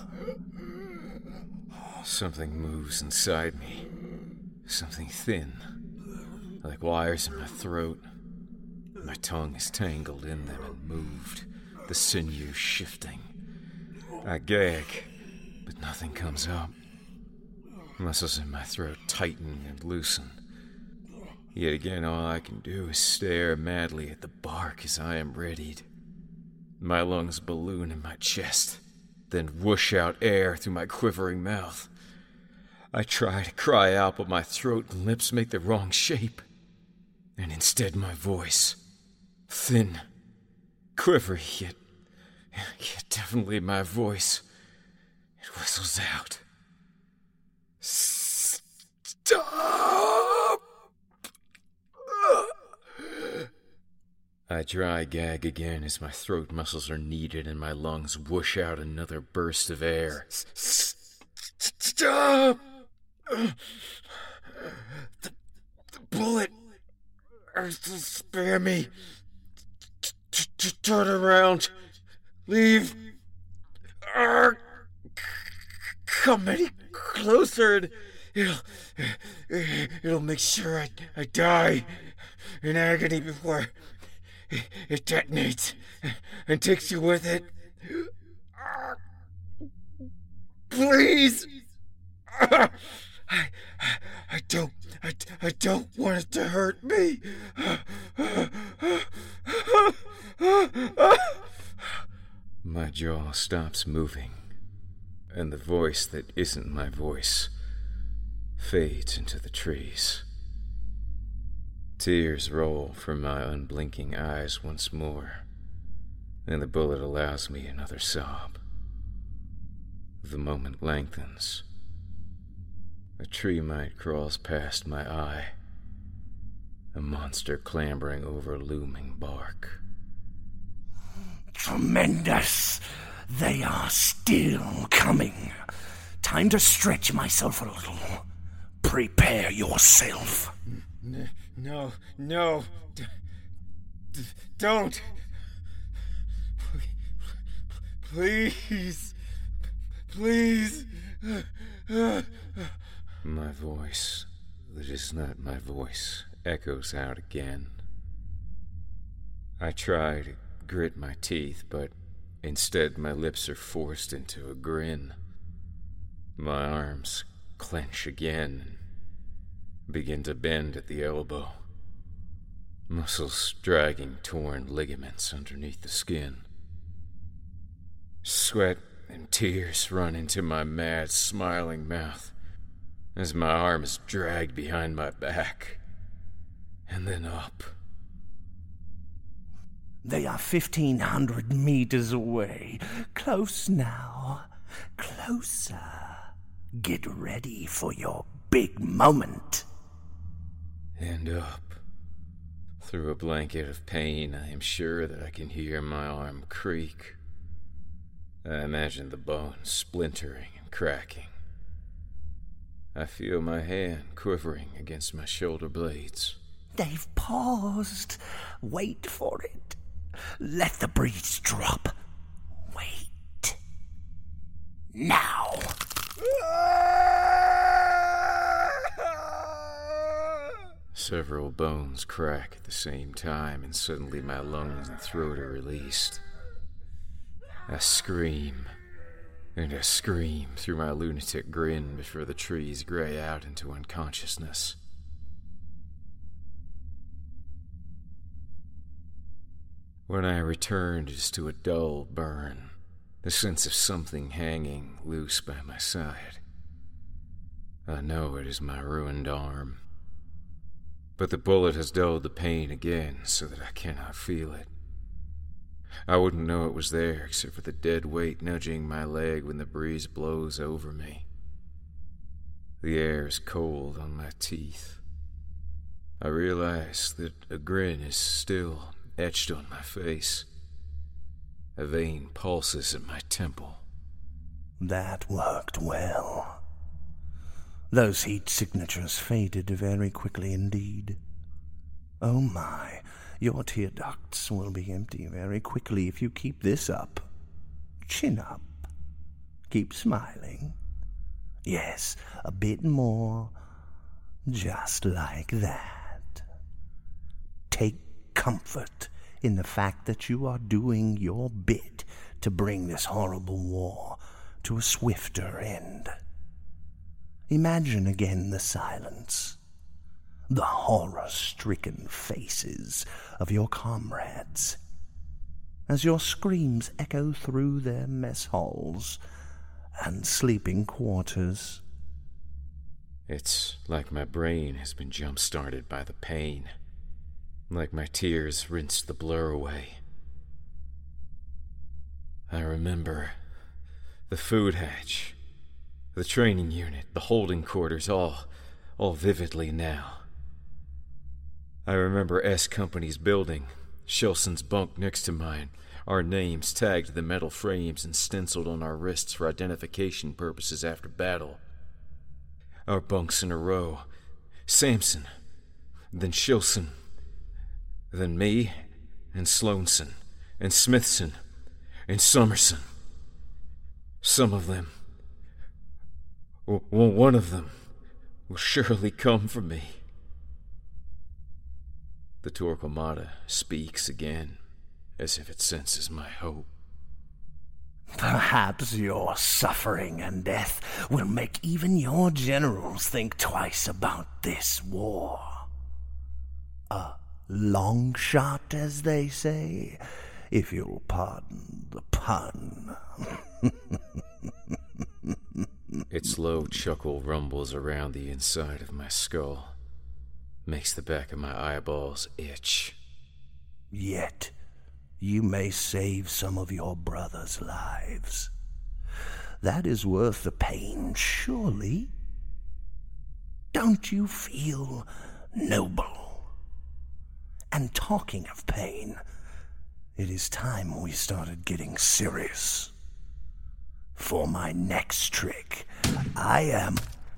Something moves inside me. Something thin, like wires in my throat. My tongue is tangled in them and moved, the sinew shifting. I gag, but nothing comes up. Muscles in my throat tighten and loosen. Yet again, all I can do is stare madly at the bark as I am readied. My lungs balloon in my chest, then whoosh out air through my quivering mouth. I try to cry out, but my throat and lips make the wrong shape. And instead my voice, thin, quivery, yet Yeah, definitely my voice. It whistles out. Stop! I dry gag again as my throat muscles are kneaded and my lungs whoosh out another burst of air. Stop! The bullet! Spare me! Turn around! Leave! Come any closer and it'll make sure I die in agony before it detonates and takes you with it. Please! I don't want it to hurt me. My jaw stops moving, and the voice that isn't my voice fades into the trees. Tears roll from my unblinking eyes once more, and the bullet allows me another sob. The moment lengthens. A tree mite crawls past my eye, a monster clambering over looming bark. Tremendous! They are still coming. Time to stretch myself a little. Prepare yourself. No. Don't. Please. My voice, that is not my voice, echoes out again. I try to grit my teeth, but instead my lips are forced into a grin. My arms clench again and begin to bend at the elbow, muscles dragging torn ligaments underneath the skin. Sweat and tears run into my mad, smiling mouth as my arm is dragged behind my back and then up. They are 1,500 meters away. Close now. Closer. Get ready for your big moment. And up. Through a blanket of pain, I am sure that I can hear my arm creak. I imagine the bones splintering and cracking. I feel my hand quivering against my shoulder blades. They've paused. Wait for it. Let the breeze drop. Wait. Now. Several bones crack at the same time, and suddenly my lungs and throat are released. I scream, and I scream through my lunatic grin before the trees gray out into unconsciousness. When I return, it is to a dull burn, the sense of something hanging loose by my side. I know it is my ruined arm, but the bullet has dulled the pain again so that I cannot feel it. I wouldn't know it was there except for the dead weight nudging my leg when the breeze blows over me. The air is cold on my teeth. I realize that a grin is still etched on my face. A vein pulses at my temple. That worked well. Those heat signatures faded very quickly indeed. Oh my, your tear ducts will be empty very quickly if you keep this up. Chin up. Keep smiling. Yes, a bit more. Just like that. Take comfort in the fact that you are doing your bit to bring this horrible war to a swifter end. Imagine again the silence, the horror-stricken faces of your comrades, as your screams echo through their mess halls and sleeping quarters. It's like my brain has been jump-started by the pain, like my tears rinsed the blur away. I remember the food hatch, the training unit, the holding quarters, all vividly now. I remember S Company's building, Shilson's bunk next to mine, our names tagged to the metal frames and stenciled on our wrists for identification purposes after battle. Our bunks in a row, Samson, then Shilson, then me, and Sloanson, and Smithson, and Summerson. Some of them, one of them, will surely come for me. The Torquemada speaks again, as if it senses my hope. Perhaps your suffering and death will make even your generals think twice about this war. A long shot, as they say, if you'll pardon the pun. Its low chuckle rumbles around the inside of my skull, makes the back of my eyeballs itch. Yet, you may save some of your brothers' lives. That is worth the pain, surely. Don't you feel noble? And talking of pain, it is time we started getting serious. For my next trick, I am...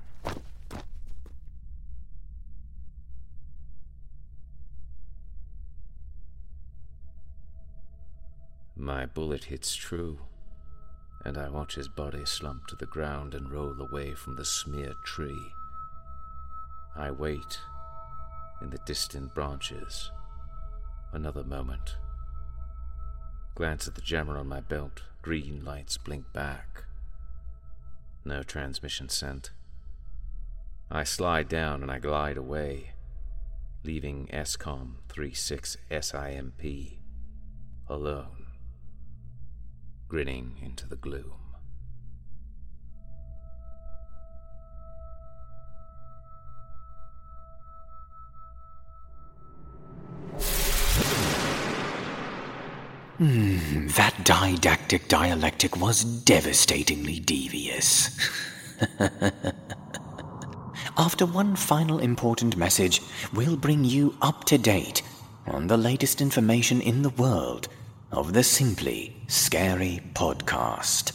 My bullet hits true, and I watch his body slump to the ground and roll away from the smeared tree. I wait in the distant branches. Another moment. Glance at the jammer on my belt. Green lights blink back. No transmission sent. I slide down and I glide away, leaving SCOM 36 SIMP alone, grinning into the gloom. That didactic dialectic was devastatingly devious. After one final important message, we'll bring you up to date on the latest information in the world of the Simply Scary Podcast.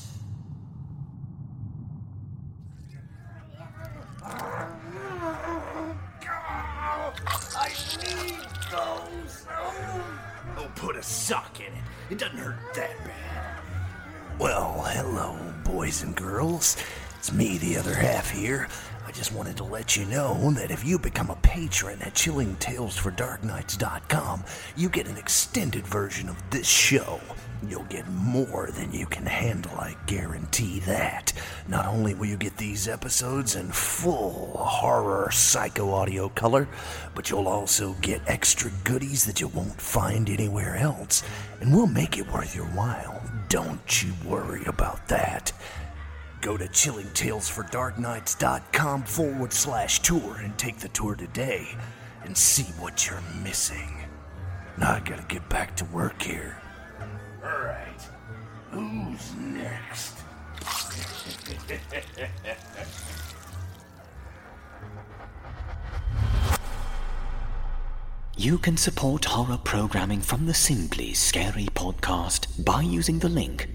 I need those. Oh, put a sock in it. It doesn't hurt that bad. Well, hello, boys and girls. It's me, the other half here. I just wanted to let you know that if you become a patron at chillingtalesfordarknights.com, you get an extended version of this show. You'll get more than you can handle, I guarantee that. Not only will you get these episodes in full horror psycho audio color, but you'll also get extra goodies that you won't find anywhere else, and we'll make it worth your while. Don't you worry about that. Go to chillingtalesfordarknights.com/tour and take the tour today and see what you're missing. Now I gotta get back to work here. Alright, who's next? You can support horror programming from the Simply Scary Podcast by using the link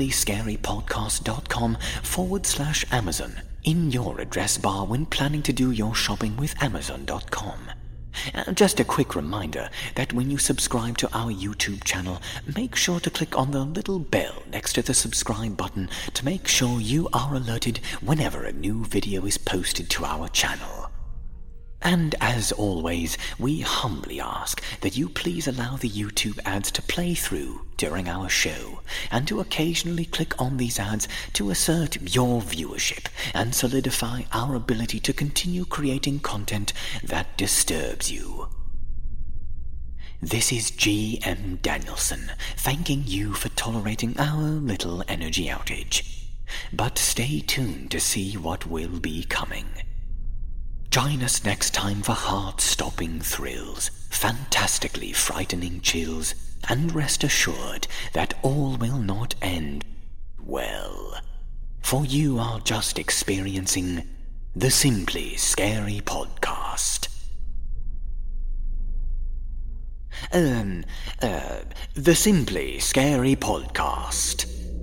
simplyscarypodcast.com/Amazon in your address bar when planning to do your shopping with Amazon.com. Just a quick reminder that when you subscribe to our YouTube channel, make sure to click on the little bell next to the subscribe button to make sure you are alerted whenever a new video is posted to our channel. And as always, we humbly ask that you please allow the YouTube ads to play through during our show, and to occasionally click on these ads to assert your viewership and solidify our ability to continue creating content that disturbs you. This is G.M. Danielson, thanking you for tolerating our little energy outage. But stay tuned to see what will be coming. Join us next time for heart-stopping thrills, fantastically frightening chills, and rest assured that all will not end well. For you are just experiencing the Simply Scary Podcast. The Simply Scary Podcast.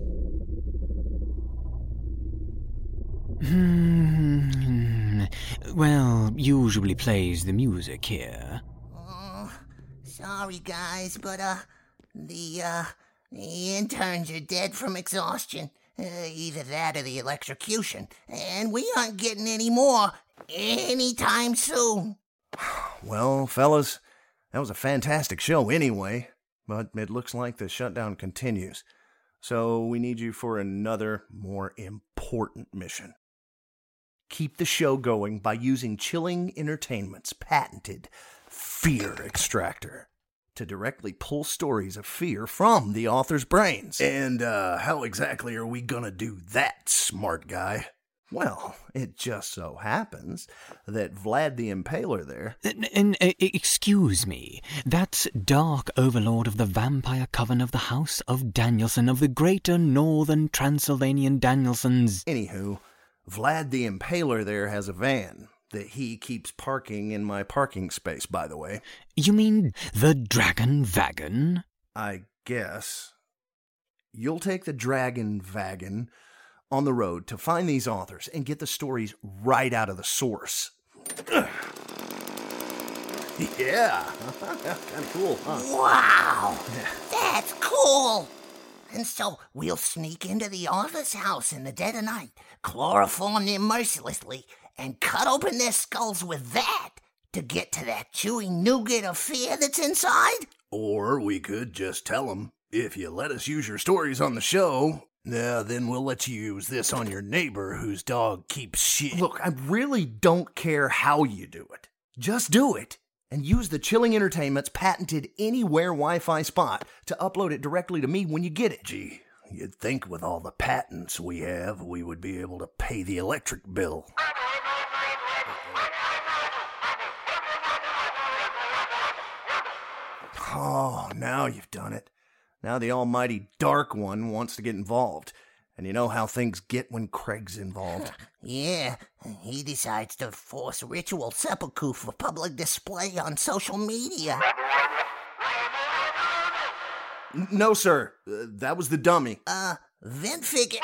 Well, usually plays the music here. Sorry, guys, but, the interns are dead from exhaustion. Either that or the electrocution. And we aren't getting any more anytime soon. Well, fellas, that was a fantastic show anyway, but it looks like the shutdown continues. So we need you for another, more important mission. Keep the show going by using Chilling Entertainment's patented Fear Extractor to directly pull stories of fear from the author's brains. And how exactly are we gonna do that, smart guy? Well, it just so happens that Vlad the Impaler there... Excuse me, that's Dark Overlord of the Vampire Coven of the House of Danielson of the Greater Northern Transylvanian Danielsons. Anywho, Vlad the Impaler there has a van that he keeps parking in my parking space, by the way. You mean the Dragon Wagon? I guess. You'll take the Dragon Wagon on the road to find these authors and get the stories right out of the source. Yeah, kind of cool, huh? Wow, that's cool. And so we'll sneak into the author's house in the dead of night, chloroform them mercilessly, and cut open their skulls with that to get to that chewy nougat of fear that's inside? Or we could just tell them, if you let us use your stories on the show, then we'll let you use this on your neighbor whose dog keeps shit. Look, I really don't care how you do it. Just do it. And use the Chilling Entertainment's patented Anywhere Wi-Fi spot to upload it directly to me when you get it. Gee, you'd think with all the patents we have, we would be able to pay the electric bill. Oh, now you've done it. Now the almighty Dark One wants to get involved. And you know how things get when Craig's involved. Yeah, he decides to force ritual seppuku for public display on social media. No, sir. That was the dummy. Vent figure.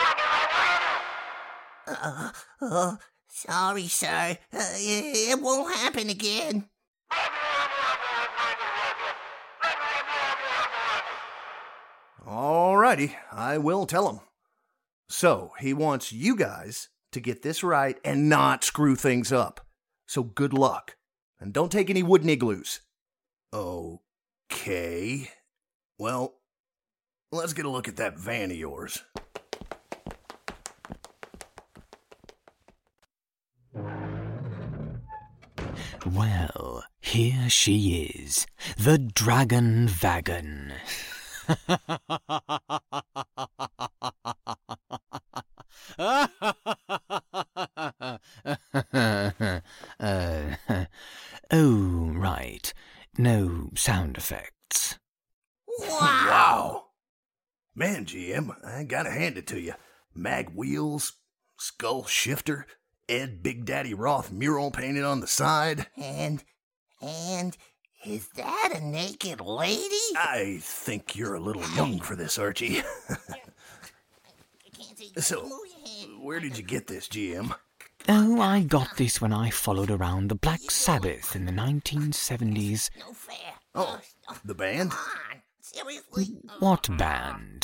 Sorry, sir. It won't happen again. Alrighty, I will tell him. So, he wants you guys to get this right and not screw things up. So good luck. And don't take any wooden igloos. Okay. Well, let's get a look at that van of yours. Well, here she is, the Dragon Wagon. Oh, right. No sound effects. Wow. Man, GM, I gotta hand it to you. Mag wheels, skull shifter, Ed Big Daddy Roth mural painted on the side. And is that a naked lady? I think you're a little young for this, Archie. So, where did you get this, GM? Oh, I got this when I followed around the Black Sabbath in the 1970s. No fair. Oh, the band? Come on, seriously? What band?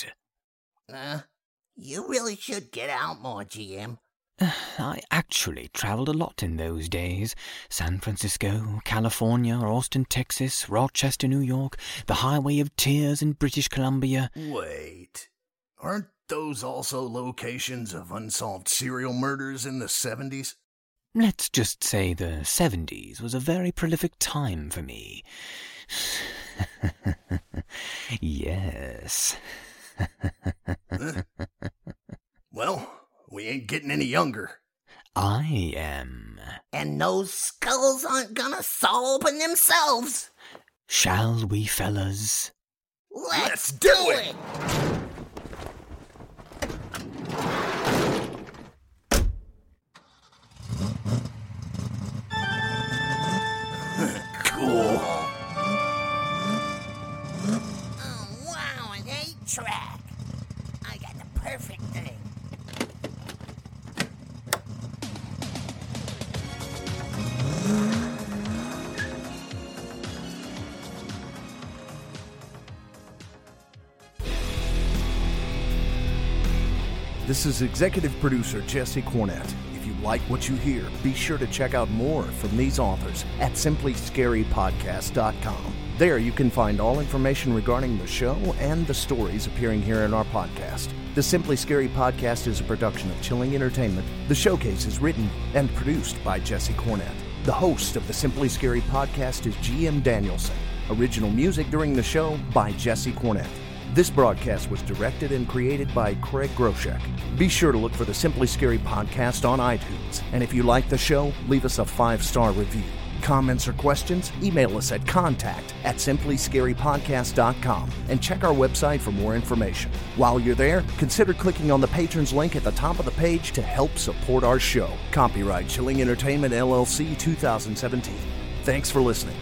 You really should get out more, GM. I actually traveled a lot in those days. San Francisco, California, Austin, Texas, Rochester, New York, the Highway of Tears in British Columbia. Wait, aren't those also locations of unsolved serial murders in the 70s? Let's just say the 70s was a very prolific time for me. Yes. Well, we ain't getting any younger. I am. And those skulls aren't gonna saw open themselves. Shall we, fellas? Let's do it! Cool. Oh, wow, an 8-track. I got the perfect thing. This is executive producer Jesse Cornett. If you like what you hear, be sure to check out more from these authors at simplyscarypodcast.com. There you can find all information regarding the show and the stories appearing here in our podcast. The Simply Scary Podcast is a production of Chilling Entertainment. The Showcase is written and produced by Jesse Cornett. The host of the Simply Scary Podcast is G.M. Danielson. Original music during the show by Jesse Cornett. This broadcast was directed and created by Craig Groshek. Be sure to look for the Simply Scary Podcast on iTunes. And if you like the show, leave us a 5-star review. Comments or questions? Email us at contact@simplyscarypodcast.com and check our website for more information. While you're there, consider clicking on the patrons link at the top of the page to help support our show. Copyright Chilling Entertainment, LLC, 2017. Thanks for listening.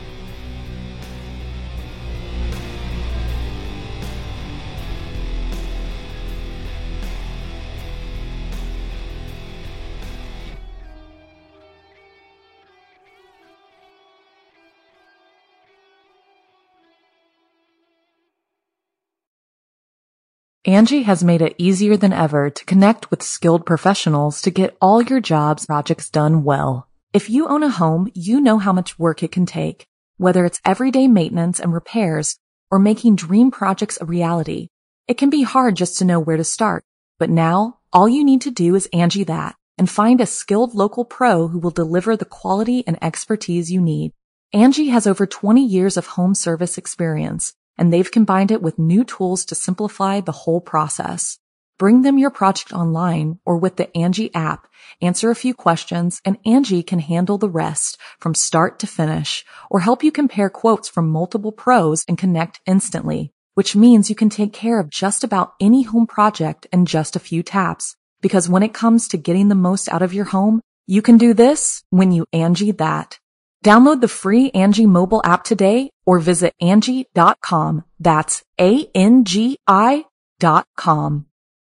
Angie has made it easier than ever to connect with skilled professionals to get all your jobs projects done well. If you own a home, you know how much work it can take, whether it's everyday maintenance and repairs or making dream projects a reality. It can be hard just to know where to start, but now all you need to do is Angie that and find a skilled local pro who will deliver the quality and expertise you need. Angie has over 20 years of home service experience, and they've combined it with new tools to simplify the whole process. Bring them your project online or with the Angie app, answer a few questions, and Angie can handle the rest from start to finish or help you compare quotes from multiple pros and connect instantly, which means you can take care of just about any home project in just a few taps. Because when it comes to getting the most out of your home, you can do this when you Angie that. Download the free Angie mobile app today or visit Angie.com. That's ANGI.com.